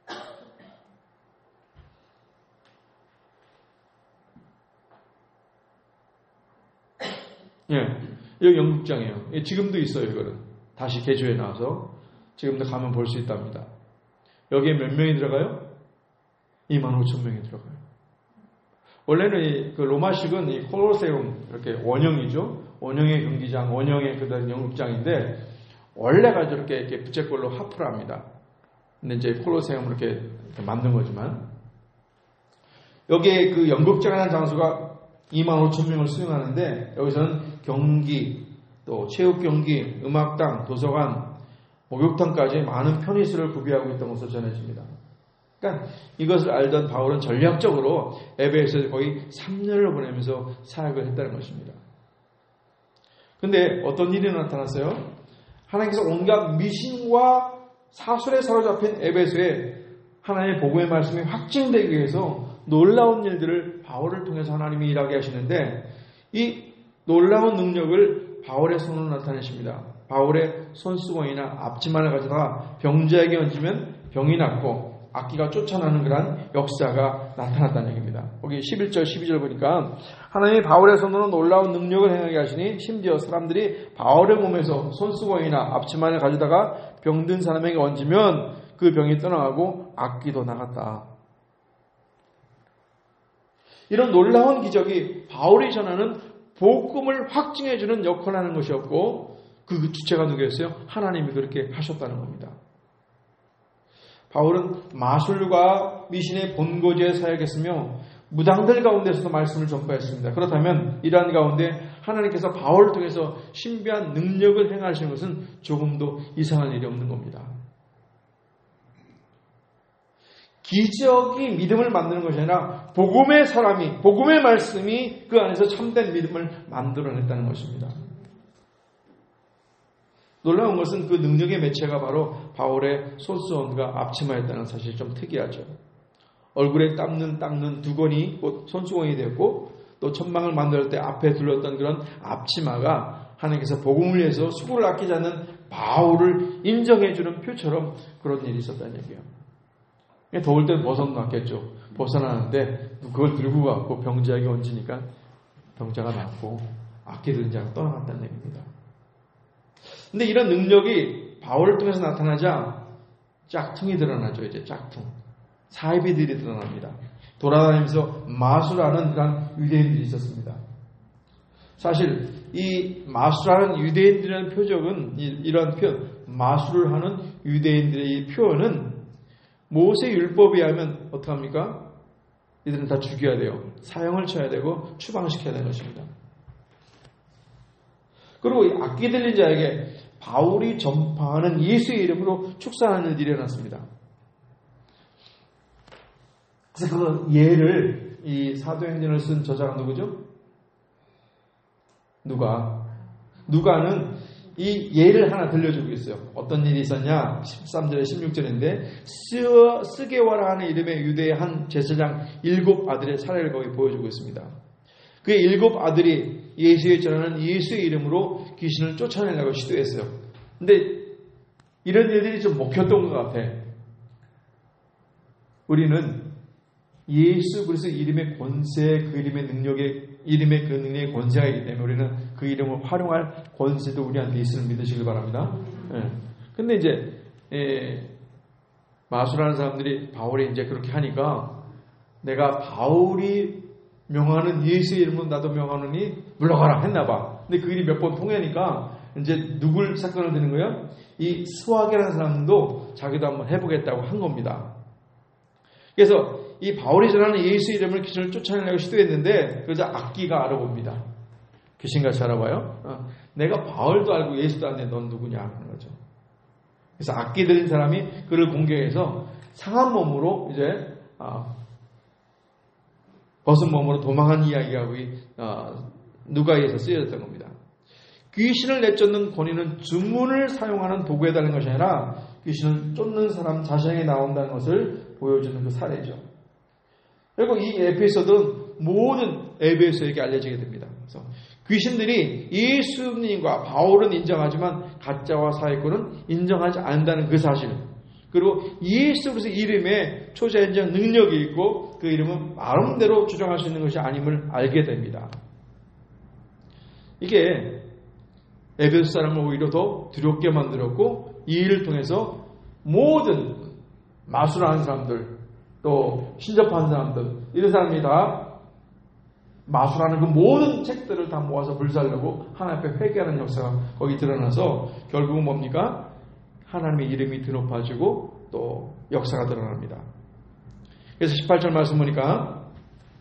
예, 여기 연극장이에요. 지금도 있어요. 이거는 다시 개조해 나와서 지금도 가면 볼 수 있답니다. 여기에 몇 명이 들어가요? 이만 오천 명이 들어가요. 원래는 이, 그 로마식은 이 콜로세움 이렇게 원형이죠. 원형의 경기장, 원형의 그다음 연극장인데 원래가 저렇게 이렇게 부채꼴로 하프를 합니다. 근데 이제 콜로세움을 이렇게, 이렇게 만든 거지만 여기에 그 연극장이라는 장소가 이만 오천 명을 수용하는데 여기서는 경기, 또 체육 경기, 음악당, 도서관, 목욕탕까지 많은 편의시설을 구비하고 있던 것으로 전해집니다. 그러니까 이것을 알던 바울은 전략적으로 에베소에 거의 삼 년을 보내면서 사역을 했다는 것입니다. 그런데 어떤 일이 나타났어요? 하나님께서 온갖 미신과 사술에 사로잡힌 에베소에 하나님의 복음의 말씀이 확증되기 위해서 놀라운 일들을 바울을 통해서 하나님이 일하게 하시는데 이 놀라운 능력을 바울의 손으로 나타내십니다. 바울의 손수건이나 앞치마를 가져다가 병자에게 얹으면 병이 낫고 악기가 쫓아나는 그런 역사가 나타났다는 얘기입니다. 거기 십일 절 십이 절 보니까 하나님이 바울의 손으로 놀라운 능력을 행하게 하시니 심지어 사람들이 바울의 몸에서 손수건이나 앞치마를 가져다가 병든 사람에게 얹으면 그 병이 떠나가고 악기도 나갔다. 이런 놀라운 기적이 바울이 전하는 복음을 확증해주는 역할을 하는 것이었고 그 주체가 누구였어요? 하나님이 그렇게 하셨다는 겁니다. 바울은 마술과 미신의 본고지에 사역했으며 무당들 가운데서도 말씀을 전파했습니다. 그렇다면 이러한 가운데 하나님께서 바울을 통해서 신비한 능력을 행하시는 것은 조금도 이상한 일이 없는 겁니다. 기적이 믿음을 만드는 것이 아니라 복음의 사람이, 복음의 말씀이 그 안에서 참된 믿음을 만들어냈다는 것입니다. 놀라운 것은 그 능력의 매체가 바로 바울의 손수건과 앞치마였다는 사실이 좀 특이하죠. 얼굴에 닦는 닦는 두건이 곧 손수건이 되었고 또 천막을 만들 때 앞에 둘렀던 그런 앞치마가 하나님께서 복음을 위해서 수고를 아끼지 않는 바울을 인정해주는 표처럼 그런 일이 있었다는 얘기예요. 더울 때는 벗어났겠죠. 벗어나는데 그걸 들고 갔고 병자에게 얹으니까 병자가 낫고 악기 들은 자가 떠나갔다는 얘기입니다. 근데 이런 능력이 바울을 통해서 나타나자 짝퉁이 드러나죠. 이제 짝퉁. 사이비들이 드러납니다. 돌아다니면서 마술하는 그런 유대인들이 있었습니다. 사실 이 마술하는 유대인들이라는 표적은 이런 표현, 마술을 하는 유대인들의 이 표현은 모세 율법에 하면 어떡합니까? 이들은 다 죽여야 돼요. 사형을 쳐야 되고 추방시켜야 되는 것입니다. 그리고 이 악기 들린 자에게 바울이 전파하는 예수의 이름으로 축사하는 일이 일어났습니다. 그래서 그 예를 이 사도행전을 쓴 저자가 누구죠? 누가? 누가는 이 예를 하나 들려주고 있어요. 어떤 일이 있었냐? 십삼 절에 십육 절인데 스게와라 하는 이름의 유대의 한 제사장 일곱 아들의 사례를 거기 보여주고 있습니다. 그 일곱 아들이 예수에 전하는 예수의 이름으로 귀신을 쫓아내려고 시도했어요. 근데 이런 일들이 좀 먹혔던 것 같아. 우리는 예수 그리스도 이름의 권세, 그 이름의 능력의 이름의 그 능력의 권세가 있기 때문에 우리는 그 이름을 활용할 권세도 우리한테 있음을 믿으시길 바랍니다. 예. 근데 이제 예, 마술하는 사람들이 바울이 이제 그렇게 하니까 내가 바울이 명하는 예수의 이름으로 나도 명하느니 물러가라 했나봐. 근데 그 일이 몇 번 통하니까 이제 누굴 사건을 드는 거예요? 이 스와게라는 사람도 자기도 한번 해보겠다고 한 겁니다. 그래서 이 바울이 전하는 예수 이름을 귀신을 쫓아내려고 시도했는데 그러자 악기가 알아봅니다. 귀신같이 알아봐요. 어, 내가 바울도 알고 예수도 아는데 넌 누구냐 하는 거죠. 그래서 악기 들린 사람이 그를 공격해서 상한 몸으로 이제 어, 벗은 몸으로 도망한 이야기가 우리 어, 누가에서 쓰여졌던 겁니다. 귀신을 내쫓는 권위는 주문을 사용하는 도구에 달린 것이 아니라 귀신을 쫓는 사람 자신에게 나온다는 것을 보여주는 그 사례죠. 그리고 이 에베소는 모든 에베소에게 알려지게 됩니다. 그래서 귀신들이 예수님과 바울은 인정하지만 가짜와 사기꾼은 인정하지 않는다는 그 사실, 그리고 예수 그리스도 이름에 초자연적 능력이 있고 그 이름은 마음대로 주장할 수 있는 것이 아님을 알게 됩니다. 이게 에베소 사람을 오히려 더 두렵게 만들었고 이 일을 통해서 모든 마술하는 사람들 또 신접하는 사람들 이런 사람이 다 마술하는 그 모든 책들을 다 모아서 불살르고 하나님 앞에 회개하는 역사가 거기 드러나서 결국은 뭡니까? 하나님의 이름이 드높아지고 또 역사가 드러납니다. 그래서 십팔 절 말씀 보니까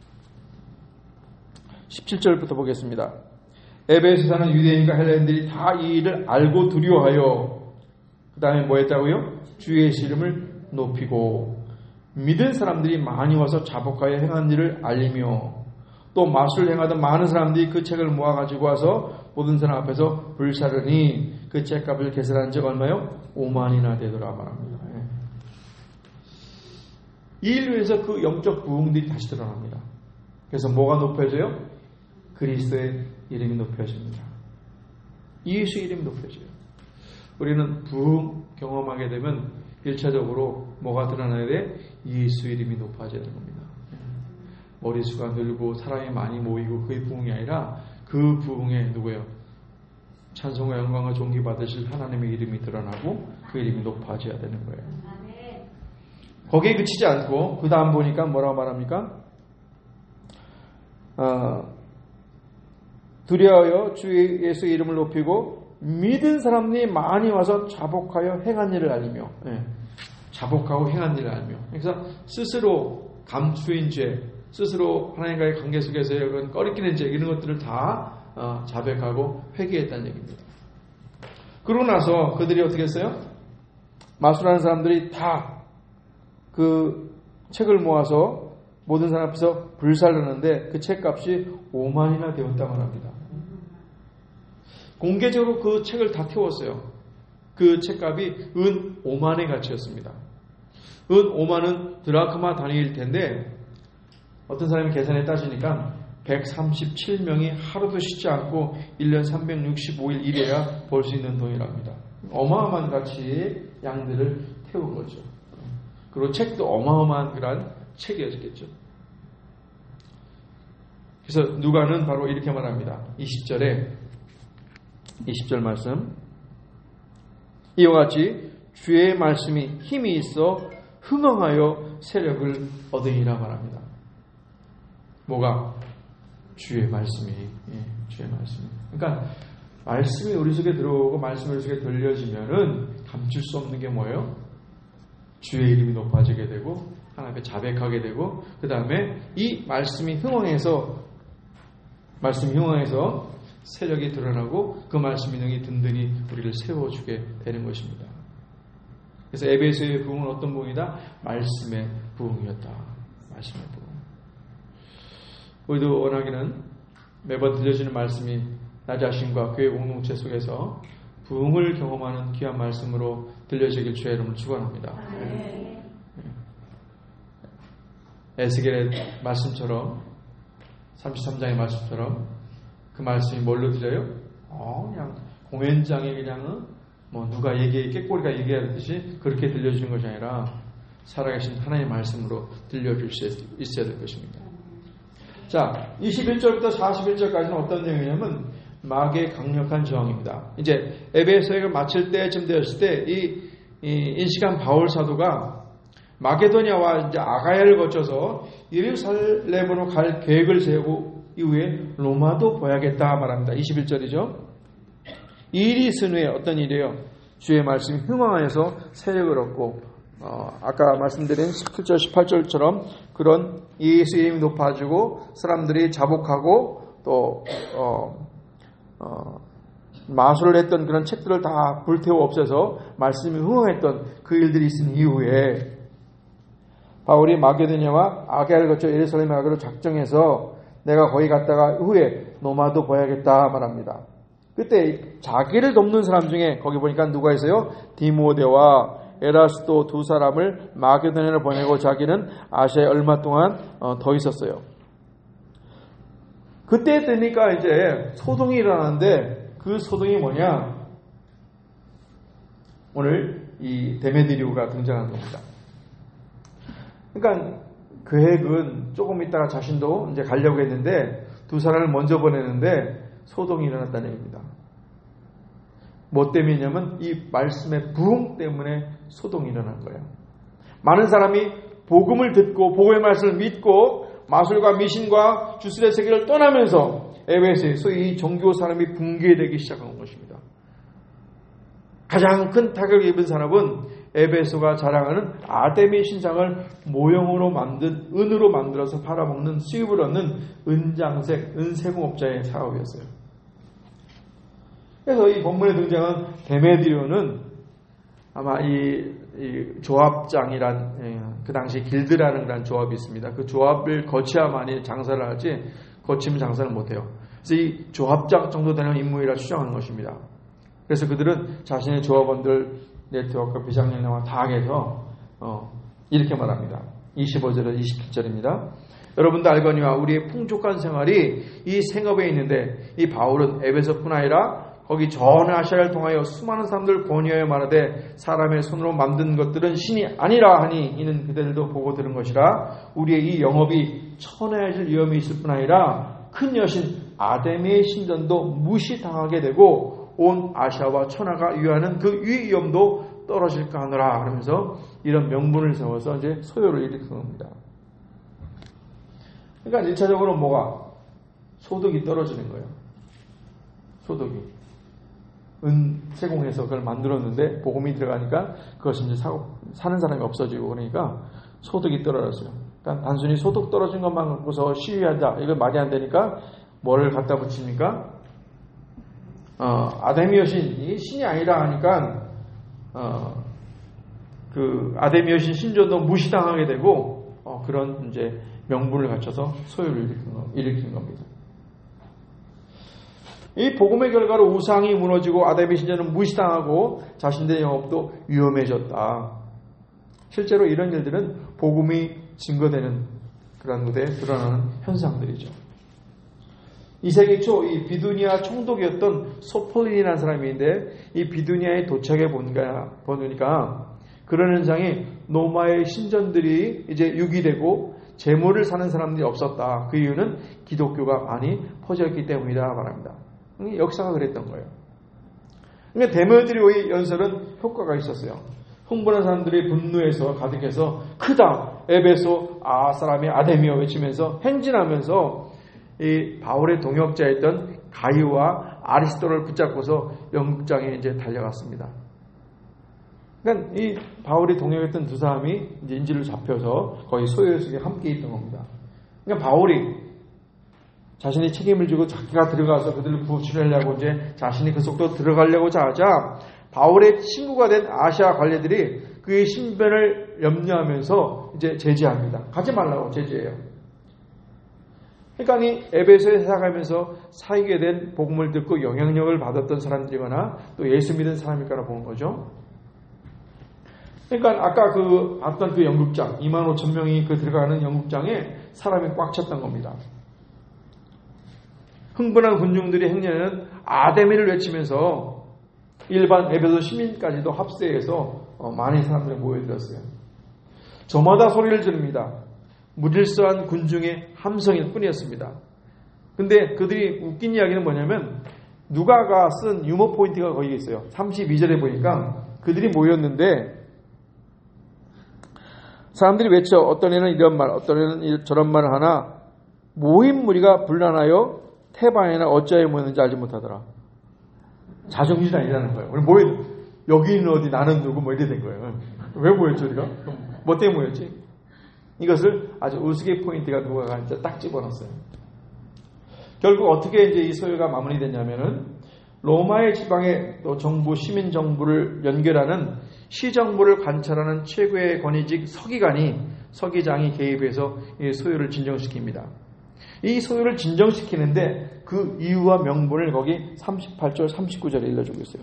십칠 절부터 보겠습니다. 에베소에 사는 유대인과 헬레인들이 다 이 일을 알고 두려워하여 그 다음에 뭐 했다고요? 주의 이름을 높이고 믿은 사람들이 많이 와서 자복하여 행한 일을 알리며 또 마술을 행하던 많은 사람들이 그 책을 모아가지고 와서 모든 사람 앞에서 불사르니 그 책값을 계산한 적 얼마요? 오만이나 되더라 말합니다. 이 일로 해서 그 영적 부흥들이 다시 드러납니다. 그래서 뭐가 높여져요? 그리스도의 이름이 높여집니다. 예수 이름이 높여져요. 우리는 부흥 경험하게 되면 일차적으로 뭐가 드러나야 돼? 예수 이름이 높아져야 되는 겁니다. 머리수가 늘고 사람이 많이 모이고 그게 부흥이 아니라 그 부흥에 누구예요? 찬송과 영광과 존귀 받으실 하나님의 이름이 드러나고 그 이름이 높아져야 되는 거예요. 거기에 그치지 않고 그 다음 보니까 뭐라고 말합니까? 어, 두려워하여 주 예수의 이름을 높이고 믿은 사람들이 많이 와서 자복하여 행한 일을 알리며, 예, 자복하고 행한 일을 알리며, 그래서 스스로 감추인 죄, 스스로 하나님과의 관계 속에서 이런 꺼리끼는 죄 이런 것들을 다 어, 자백하고 회개했다는 얘기입니다. 그러고 나서 그들이 어떻게 했어요? 마술하는 사람들이 다 그 책을 모아서 모든 사람 앞에서 불살르는데 그 책값이 오만이나 되었다고 합니다. 공개적으로 그 책을 다 태웠어요. 그 책값이 은 오만의 가치였습니다. 은 오만은 드라크마 단위일 텐데 어떤 사람이 계산에 따지니까 백삼십칠 명이 하루도 쉬지 않고 일 년 삼백육십오 일 일해야 벌 수 있는 돈이랍니다. 어마어마한 가치의 양들을 태운 거죠. 그리고 책도 어마어마한 그런 책이었겠죠. 그래서 누가는 바로 이렇게 말합니다. 이십 절에 이십 절 말씀, 이와 같이 주의 말씀이 힘이 있어 흥황하여 세력을 얻으리라 말합니다. 뭐가? 주의 말씀이, 예, 주의 말씀이. 그러니까 말씀이 우리 속에 들어오고 말씀이 우리 속에 들려지면은 감출 수 없는 게 뭐예요? 주의 이름이 높아지게 되고 하나님 앞에 자백하게 되고 그 다음에 이 말씀이 흥왕해서 말씀이 흥왕해서 세력이 드러나고 그 말씀이 능히 든든히 우리를 세워주게 되는 것입니다. 그래서 에베소의 부흥은 어떤 부흥이다? 말씀의 부흥이었다. 말씀의 부흥. 우리도 원하기는 매번 들려지는 말씀이 나 자신과 교회 공동체 속에서 부흥을 경험하는 귀한 말씀으로 들려지길 주의 이름으로 축원합니다. 네. 에스겔의 말씀처럼 삼십삼 장의 말씀처럼 그 말씀이 뭘로 들려요? 어, 그냥 공연장에 그냥 뭐 누가 얘기해 꾀꼬리가 얘기하듯이 그렇게 들려주는 것이 아니라 살아계신 하나님의 말씀으로 들려줄 수 있어야 될 것입니다. 자, 이십일 절부터 사십일 절까지는 어떤 내용이냐면 마귀의 강력한 저항입니다. 이제 에베소를 마칠 때쯤 되었을 때 이 인식한 바울 사도가 마게도냐와 이제 아가야를 거쳐서 예루살렘으로 갈 계획을 세우고 이후에 로마도 보야겠다 말합니다. 이십일 절이죠. 이 일이 있은 후에 어떤 일이에요? 주의 말씀이 흥왕하여서 세력을 얻고 어, 아까 말씀드린 십칠 절 십팔 절처럼 그런 예수의 이름이 높아지고 사람들이 자복하고 또 어, 어, 마술을 했던 그런 책들을 다 불태워 없애서 말씀이 흥황했던 그 일들이 있은 이후에 바울이 마게도냐와 아가야를 거쳐 예루살렘에 가기로 작정해서 내가 거기 갔다가 후에 로마도 보야겠다 말합니다. 그때 자기를 돕는 사람 중에 거기 보니까 누가 있어요? 디모데와 에라스도 두 사람을 마게도냐로 보내고 자기는 아시아에 얼마 동안 더 있었어요. 그때 되니까 이제 소동이 일어나는데 그 소동이 뭐냐? 오늘 이 데메드리오가 등장하는 겁니다. 그러니까 계획은 조금 있다가 자신도 이제 가려고 했는데 두 사람을 먼저 보내는데 소동이 일어났다는 얘기입니다. 뭐 때문이냐면 이 말씀의 부흥 때문에 소동이 일어난 거예요. 많은 사람이 복음을 듣고 복음의 말씀을 믿고 마술과 미신과 주술의 세계를 떠나면서 에베소에 소위 이 종교 사람이 붕괴되기 시작한 것입니다. 가장 큰 타격을 입은 사람은 에베소가 자랑하는 아데미 신상을 모형으로 만든 은으로 만들어서 팔아먹는 수입을 얻는 은장색 은세공업자의 사업이었어요. 그래서 이 본문에 등장한 데메드리오는 아마 이, 이 조합장이란 그 당시 길드라는 그런 조합이 있습니다. 그 조합을 거쳐야만이 장사를 하지 거치면 장사를 못해요. 그래서 이 조합장 정도 되는 인물이라 추정하는 것입니다. 그래서 그들은 자신의 조합원들 네트워크 비상연령과 다 해서 어, 이렇게 말합니다. 이십오 절에서 이십칠 절입니다. 여러분도 알거니와 우리의 풍족한 생활이 이 생업에 있는데 이 바울은 에베소뿐 아니라 거기 전 아시아를 통하여 수많은 사람들을 권유하여 말하되 사람의 손으로 만든 것들은 신이 아니라 하니 이는 그들도 보고 들은 것이라. 우리의 이 영업이 천하해질 위험이 있을 뿐 아니라 큰 여신 아데미의 신전도 무시당하게 되고 온 아시아와 천하가 유하는 그 위험도 떨어질까 하노라. 그러면서 이런 명분을 세워서 이제 소요를 일으킨 겁니다. 그러니까 일차적으로 뭐가? 소득이 떨어지는 거예요. 소득이. 은 세공해서 그걸 만들었는데 복음이 들어가니까 그것이 이제 사고, 사는 사람이 없어지고 그러니까 소득이 떨어졌어요. 그러니까 단순히 소득 떨어진 것만 갖고서 시위하자. 이거 말이 안 되니까 뭐를 갖다 붙입니까? 어, 아데미 여신이 신이 아니라 하니까 어, 그 아데미 여신 신전도 무시당하게 되고 어, 그런 이제 명분을 갖춰서 소요를 일으킨, 거, 일으킨 겁니다. 이 복음의 결과로 우상이 무너지고 아데미 신전은 무시당하고 자신들의 영업도 위험해졌다. 실제로 이런 일들은 복음이 증거되는 그런 무대에 드러나는 현상들이죠. 이 세기 초 이 비두니아 총독이었던 소폴린이라는 사람인데 이 비두니아에 도착해 보니까, 보니까 그런 현상이 로마의 신전들이 이제 유기되고 재물을 사는 사람들이 없었다. 그 이유는 기독교가 많이 퍼졌기 때문이다 말합니다. 역사가 그랬던 거예요. 그러니까 데메드리오의 연설은 효과가 있었어요. 흥분한 사람들이 분노해서 가득해서 크다 에베소 아 사람이 아데미어 외치면서 행진하면서 이 바울의 동역자였던 가이오와 아리스토를 붙잡고서 영국장에 이제 달려갔습니다. 그러니까 이 바울이 동역했던 두 사람이 이제 인질로 잡혀서 거의 소요 속에 함께 있던 겁니다. 그러니까 바울이 자신이 책임을 지고 자기가 들어가서 그들을 구출하려고 이제 자신이 그 속도 들어가려고 하자 바울의 친구가 된 아시아 관리들이 그의 신변을 염려하면서 이제 제지합니다. 가지 말라고 제지해요. 그러니까 이 에베소에 살아가면서 사이게 된 복음을 듣고 영향력을 받았던 사람들이거나 또 예수 믿은 사람일까라 보는 거죠. 그러니까 아까 그 봤던 그 연극장 이만 오천 명이 그 들어가는 연극장에 사람이 꽉 찼던 겁니다. 흥분한 군중들이 행렬에는 아데미를 외치면서 일반 에베소 시민까지도 합세해서 많은 사람들이 모여들었어요. 저마다 소리를 지릅니다. 무질서한 군중의 함성일 뿐이었습니다. 근데 그들이 웃긴 이야기는 뭐냐면 누가가 쓴 유머 포인트가 거기 있어요. 삼십이 절에 보니까 그들이 모였는데 사람들이 외쳐 어떤 애는 이런 말 어떤 애는 저런 말을 하나 모인 무리가 불란하여 태반에나 어찌하여 모였는지 알지 못하더라. 자정신이 아니라는 거예요. 우리 모여 여기는 어디 나는 누구 뭐 이래 된 거예요. 왜 모였지 우리가? 뭐 때문에 모였지? 이것을 아주 우스갯 포인트가 누가가 이제 딱 집어넣었어요. 결국 어떻게 이제 이 소요가 마무리됐냐면은 로마의 지방의 또 정부 시민 정부를 연결하는 시정부를 관찰하는 최고의 권위직 서기관이 서기장이 개입해서 이 소요를 진정시킵니다. 이 소요를 진정시키는데 그 이유와 명분을 거기 삼십팔 절 삼십구 절에 일러주고 있어요.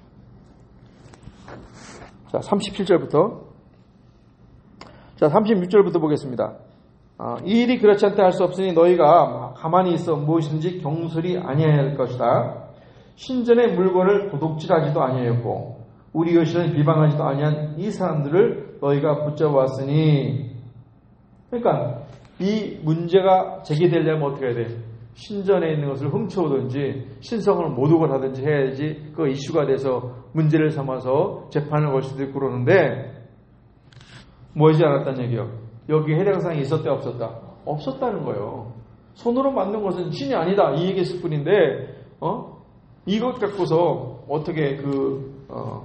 자, 삼십칠 절부터 자, 삼십육 절부터 보겠습니다. 아, 이 일이 그렇지 않다 할 수 없으니 너희가 가만히 있어 무엇인지 경솔히 아니해야 할 것이다. 신전의 물건을 도둑질하지도 아니하였고 우리 여신을 비방하지도 아니한 이 사람들을 너희가 붙잡았으니 그러니까 이 문제가 제기되려면 어떻게 해야 돼? 신전에 있는 것을 훔쳐오든지 신성을 모독을 하든지 해야지 그 이슈가 돼서 문제를 삼아서 재판을 걸 수도 있고 그러는데 뭐하지 않았다는 얘기요? 여기 해당사항이 있었다 없었다? 없었다는 거예요. 손으로 만든 것은 신이 아니다 이 얘기했을 뿐인데 어? 이것 갖고서 어떻게 그 어,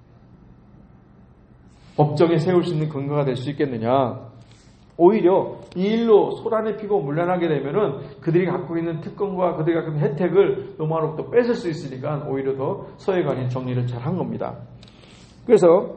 법정에 세울 수 있는 근거가 될 수 있겠느냐? 오히려 이 일로 소란이 피고 문란하게 되면은 그들이 갖고 있는 특권과 그들이 갖고 있는 혜택을 로마로부터 뺏을 수 있으니까 오히려 더 서해관이 정리를 잘 한 겁니다. 그래서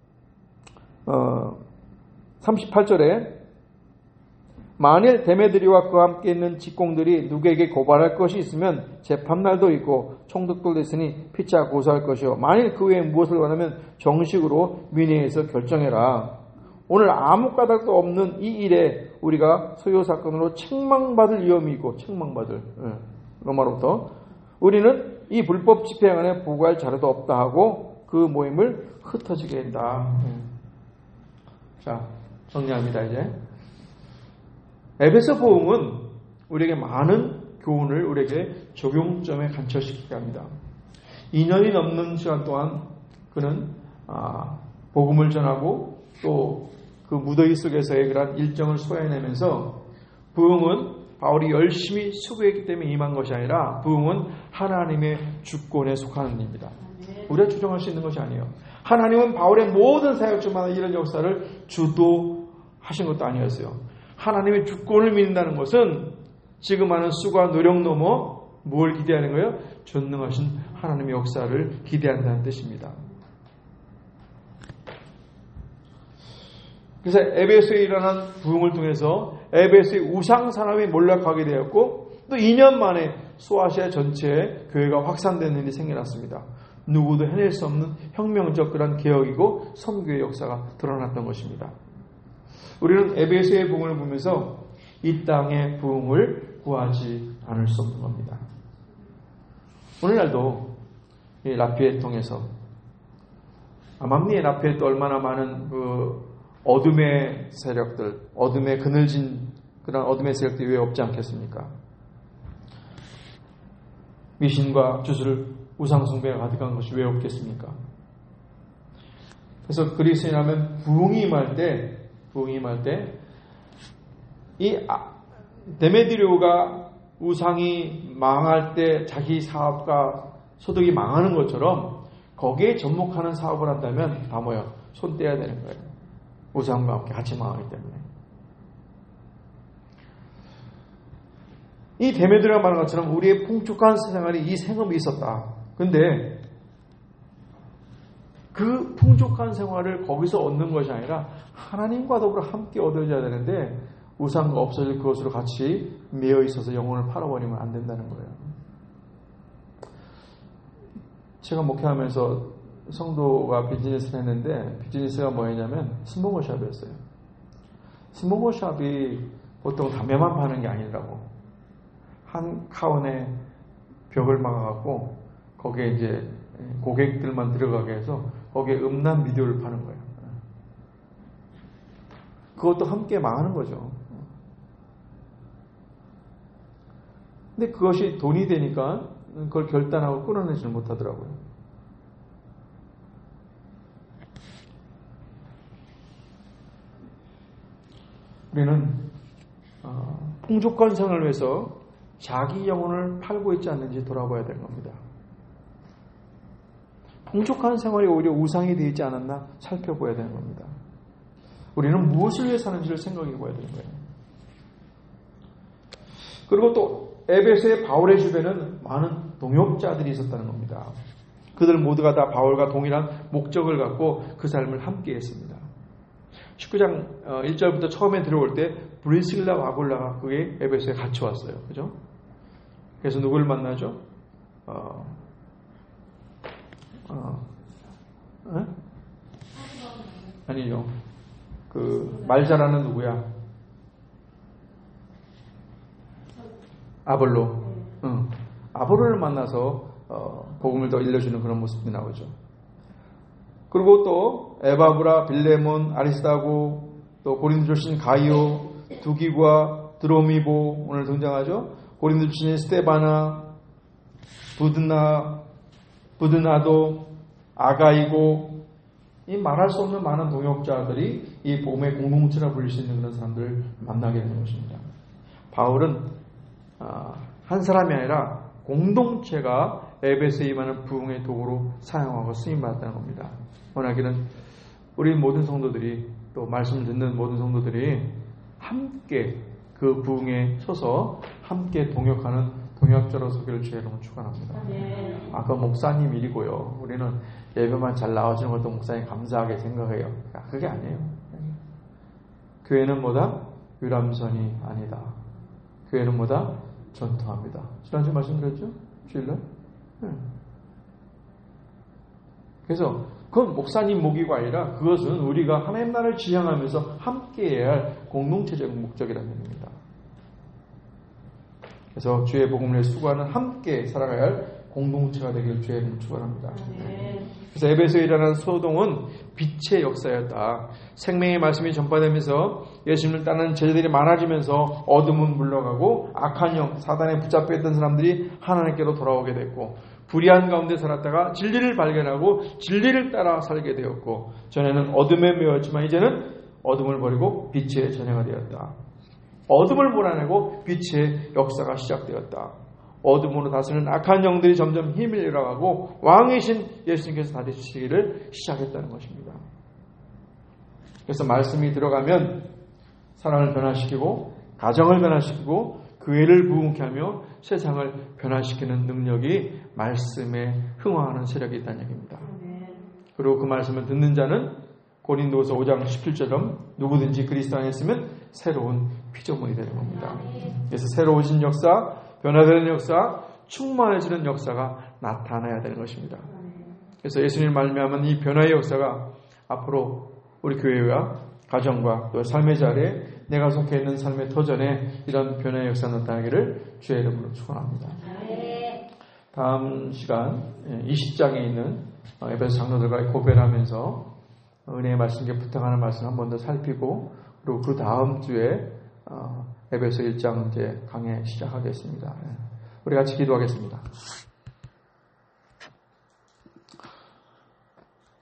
어, 삼십팔 절에 만일 데메드리와 그와 함께 있는 직공들이 누구에게 고발할 것이 있으면 재판날도 있고 총독들도 있으니 피차 고소할 것이요 만일 그 외에 무엇을 원하면 정식으로 민회에서 결정해라. 오늘 아무 까닭도 없는 이 일에 우리가 소요 사건으로 책망받을 위험이 있고 책망받을 로마로부터 우리는 이 불법 집행안에 부과할 자료도 없다 하고 그 모임을 흩어지게 한다. 자, 정리합니다. 이제 에베소 복음은 우리에게 많은 교훈을 우리에게 적용점에 관철시키게 합니다. 이 년이 넘는 시간 동안 그는 아, 복음을 전하고 또 그 무더기 속에서의 그런 일정을 소화해내면서 부흥은 바울이 열심히 수고했기 때문에 임한 것이 아니라 부흥은 하나님의 주권에 속하는 일입니다. 우리가 주장할 수 있는 것이 아니에요. 하나님은 바울의 모든 사역 중마다 이런 역사를 주도하신 것도 아니었어요. 하나님의 주권을 믿는다는 것은 지금 하는 수고와 노력 넘어 뭘 기대하는 거예요? 전능하신 하나님의 역사를 기대한다는 뜻입니다. 그래서 에베소에 일어난 부흥을 통해서 에베소의 우상 산업이 몰락하게 되었고 또 이 년 만에 소아시아 전체에 교회가 확산되는 일이 생겨났습니다. 누구도 해낼 수 없는 혁명적 그런 개혁이고 선교의 역사가 드러났던 것입니다. 우리는 에베소의 부흥을 보면서 이 땅의 부흥을 구하지 않을 수 없는 겁니다. 오늘날도 이 라피에 통해서 암암리의 라피에도 얼마나 많은 그 어둠의 세력들, 어둠의 그늘진 그런 어둠의 세력들이 왜 없지 않겠습니까? 미신과 주술, 우상숭배가 가득한 것이 왜 없겠습니까? 그래서 그리스도인하면 부흥이 임할 때, 부흥이 임할 때, 이 데메드리오가 우상이 망할 때 자기 사업과 소득이 망하는 것처럼 거기에 접목하는 사업을 한다면 다 뭐예요? 손 떼야 되는 거예요. 우상과 함께 같이 망하기 때문에. 이 데메드리가 말한 것처럼 우리의 풍족한 생활이 이 생업이 있었다. 근데 그 풍족한 생활을 거기서 얻는 것이 아니라 하나님과 더불어 함께 얻어져야 되는데 우상과 없어질 그것으로 같이 매여 있어서 영혼을 팔아버리면 안 된다는 거예요. 제가 목회하면서 성도가 비즈니스를 했는데 비즈니스가 뭐였냐면 스모거샵이었어요. 스모거샵이 보통 담배만 파는 게 아니라고. 한 카운에 벽을 막아갖고 거기에 이제 고객들만 들어가게 해서 거기에 음란 비디오를 파는 거예요. 그것도 함께 망하는 거죠. 근데 그것이 돈이 되니까 그걸 결단하고 끊어내지는 못하더라고요. 우리는 어, 풍족한 생활을 위해서 자기 영혼을 팔고 있지 않는지 돌아봐야 되는 겁니다. 풍족한 생활이 오히려 우상이 되어 있지 않았나 살펴봐야 되는 겁니다. 우리는 무엇을 위해 사는지를 생각해 봐야 되는 거예요. 그리고 또 에베소의 바울의 주변에는 많은 동역자들이 있었다는 겁니다. 그들 모두가 다 바울과 동일한 목적을 갖고 그 삶을 함께 했습니다. 십구 장 일 절부터 처음에 들어올 때 브리실라와 아굴라가 그게 에베소에 같이 왔어요. 그죠? 그래서 누구를 만나죠? 어, 어, 에? 아니요. 그 말 잘하는 누구야? 아볼로. 응. 아볼로를 만나서 어, 복음을 더 일러주는 그런 모습이 나오죠. 그리고 또 에바브라, 빌레몬, 아리스다고, 또 고린도 출신 가이오, 두기과 드로미보 오늘 등장하죠. 고린도 출신 스테바나, 부드나, 부드나도, 아가이고, 이 말할 수 없는 많은 동역자들이 이 복음의 공동체라 불릴 수 있는 그런 사람들을 만나게 되는 것입니다. 바울은 한 사람이 아니라 공동체가 에베소에 임하는 부흥의 도구로 사용하고 쓰임받았다는 겁니다. 원하기는 우리 모든 성도들이 또 말씀 듣는 모든 성도들이 함께 그 부흥에 서서 함께 동역하는 동역자로 서기를 주의 이름으로 축원합니다. 네. 아까 목사님 일이고요. 우리는 예배만 잘 나와주는 것도 목사님 감사하게 생각해요. 그게 아니에요. 교회는 뭐다? 유람선이 아니다. 교회는 뭐다? 전투합니다. 지난주에 말씀드렸죠? 주일날? 네. 그래서 그건 목사님 목이가 아니라 그것은 우리가 하나님 나라를 지향하면서 함께해야 할 공동체적 목적이라는 얘기입니다. 그래서 주의 복음을 수고하는 함께 살아가야 할 공동체가 되길 주의 이름으로 축원합니다. 네. 그래서 에베소에 일어난 소동은 빛의 역사였다. 생명의 말씀이 전파되면서 예수님을 따르는 제자들이 많아지면서 어둠은 물러가고 악한 영, 사단에 붙잡혀 있던 사람들이 하나님께로 돌아오게 됐고 불의한 가운데 살았다가 진리를 발견하고 진리를 따라 살게 되었고 전에는 어둠에 매였지만 이제는 어둠을 버리고 빛의 전해가 되었다. 어둠을 몰아내고 빛의 역사가 시작되었다. 어둠으로 다스리는 악한 영들이 점점 힘을 잃어가고 왕이신 예수님께서 다스리시기를 시작했다는 것입니다. 그래서 말씀이 들어가면 사랑을 변화시키고 가정을 변화시키고 교회를 부흥케 하며 세상을 변화시키는 능력이 말씀에 흥황하는 세력이 있다는 얘기입니다. 그리고 그 말씀을 듣는 자는 고린도서 오 장 십칠 절처럼 누구든지 그리스도 안에 있으면 새로운 피조물이 되는 겁니다. 그래서 새로워진 역사, 변화되는 역사, 충만해지는 역사가 나타나야 되는 것입니다. 그래서 예수님을 말미암은 이 변화의 역사가 앞으로 우리 교회와 가정과 또 삶의 자리에 내가 속해 있는 삶의 터전에 이런 변화의 역사가 나타나기를 주의 이름으로 축원합니다. 다음 시간 이십 장에 있는 에베소 장로들과의 고백을 하면서 은혜의 말씀께 부탁하는 말씀 한 번 더 살피고 그리고 그 다음 주에 에베소 일 장 이제 강해 시작하겠습니다. 우리 같이 기도하겠습니다.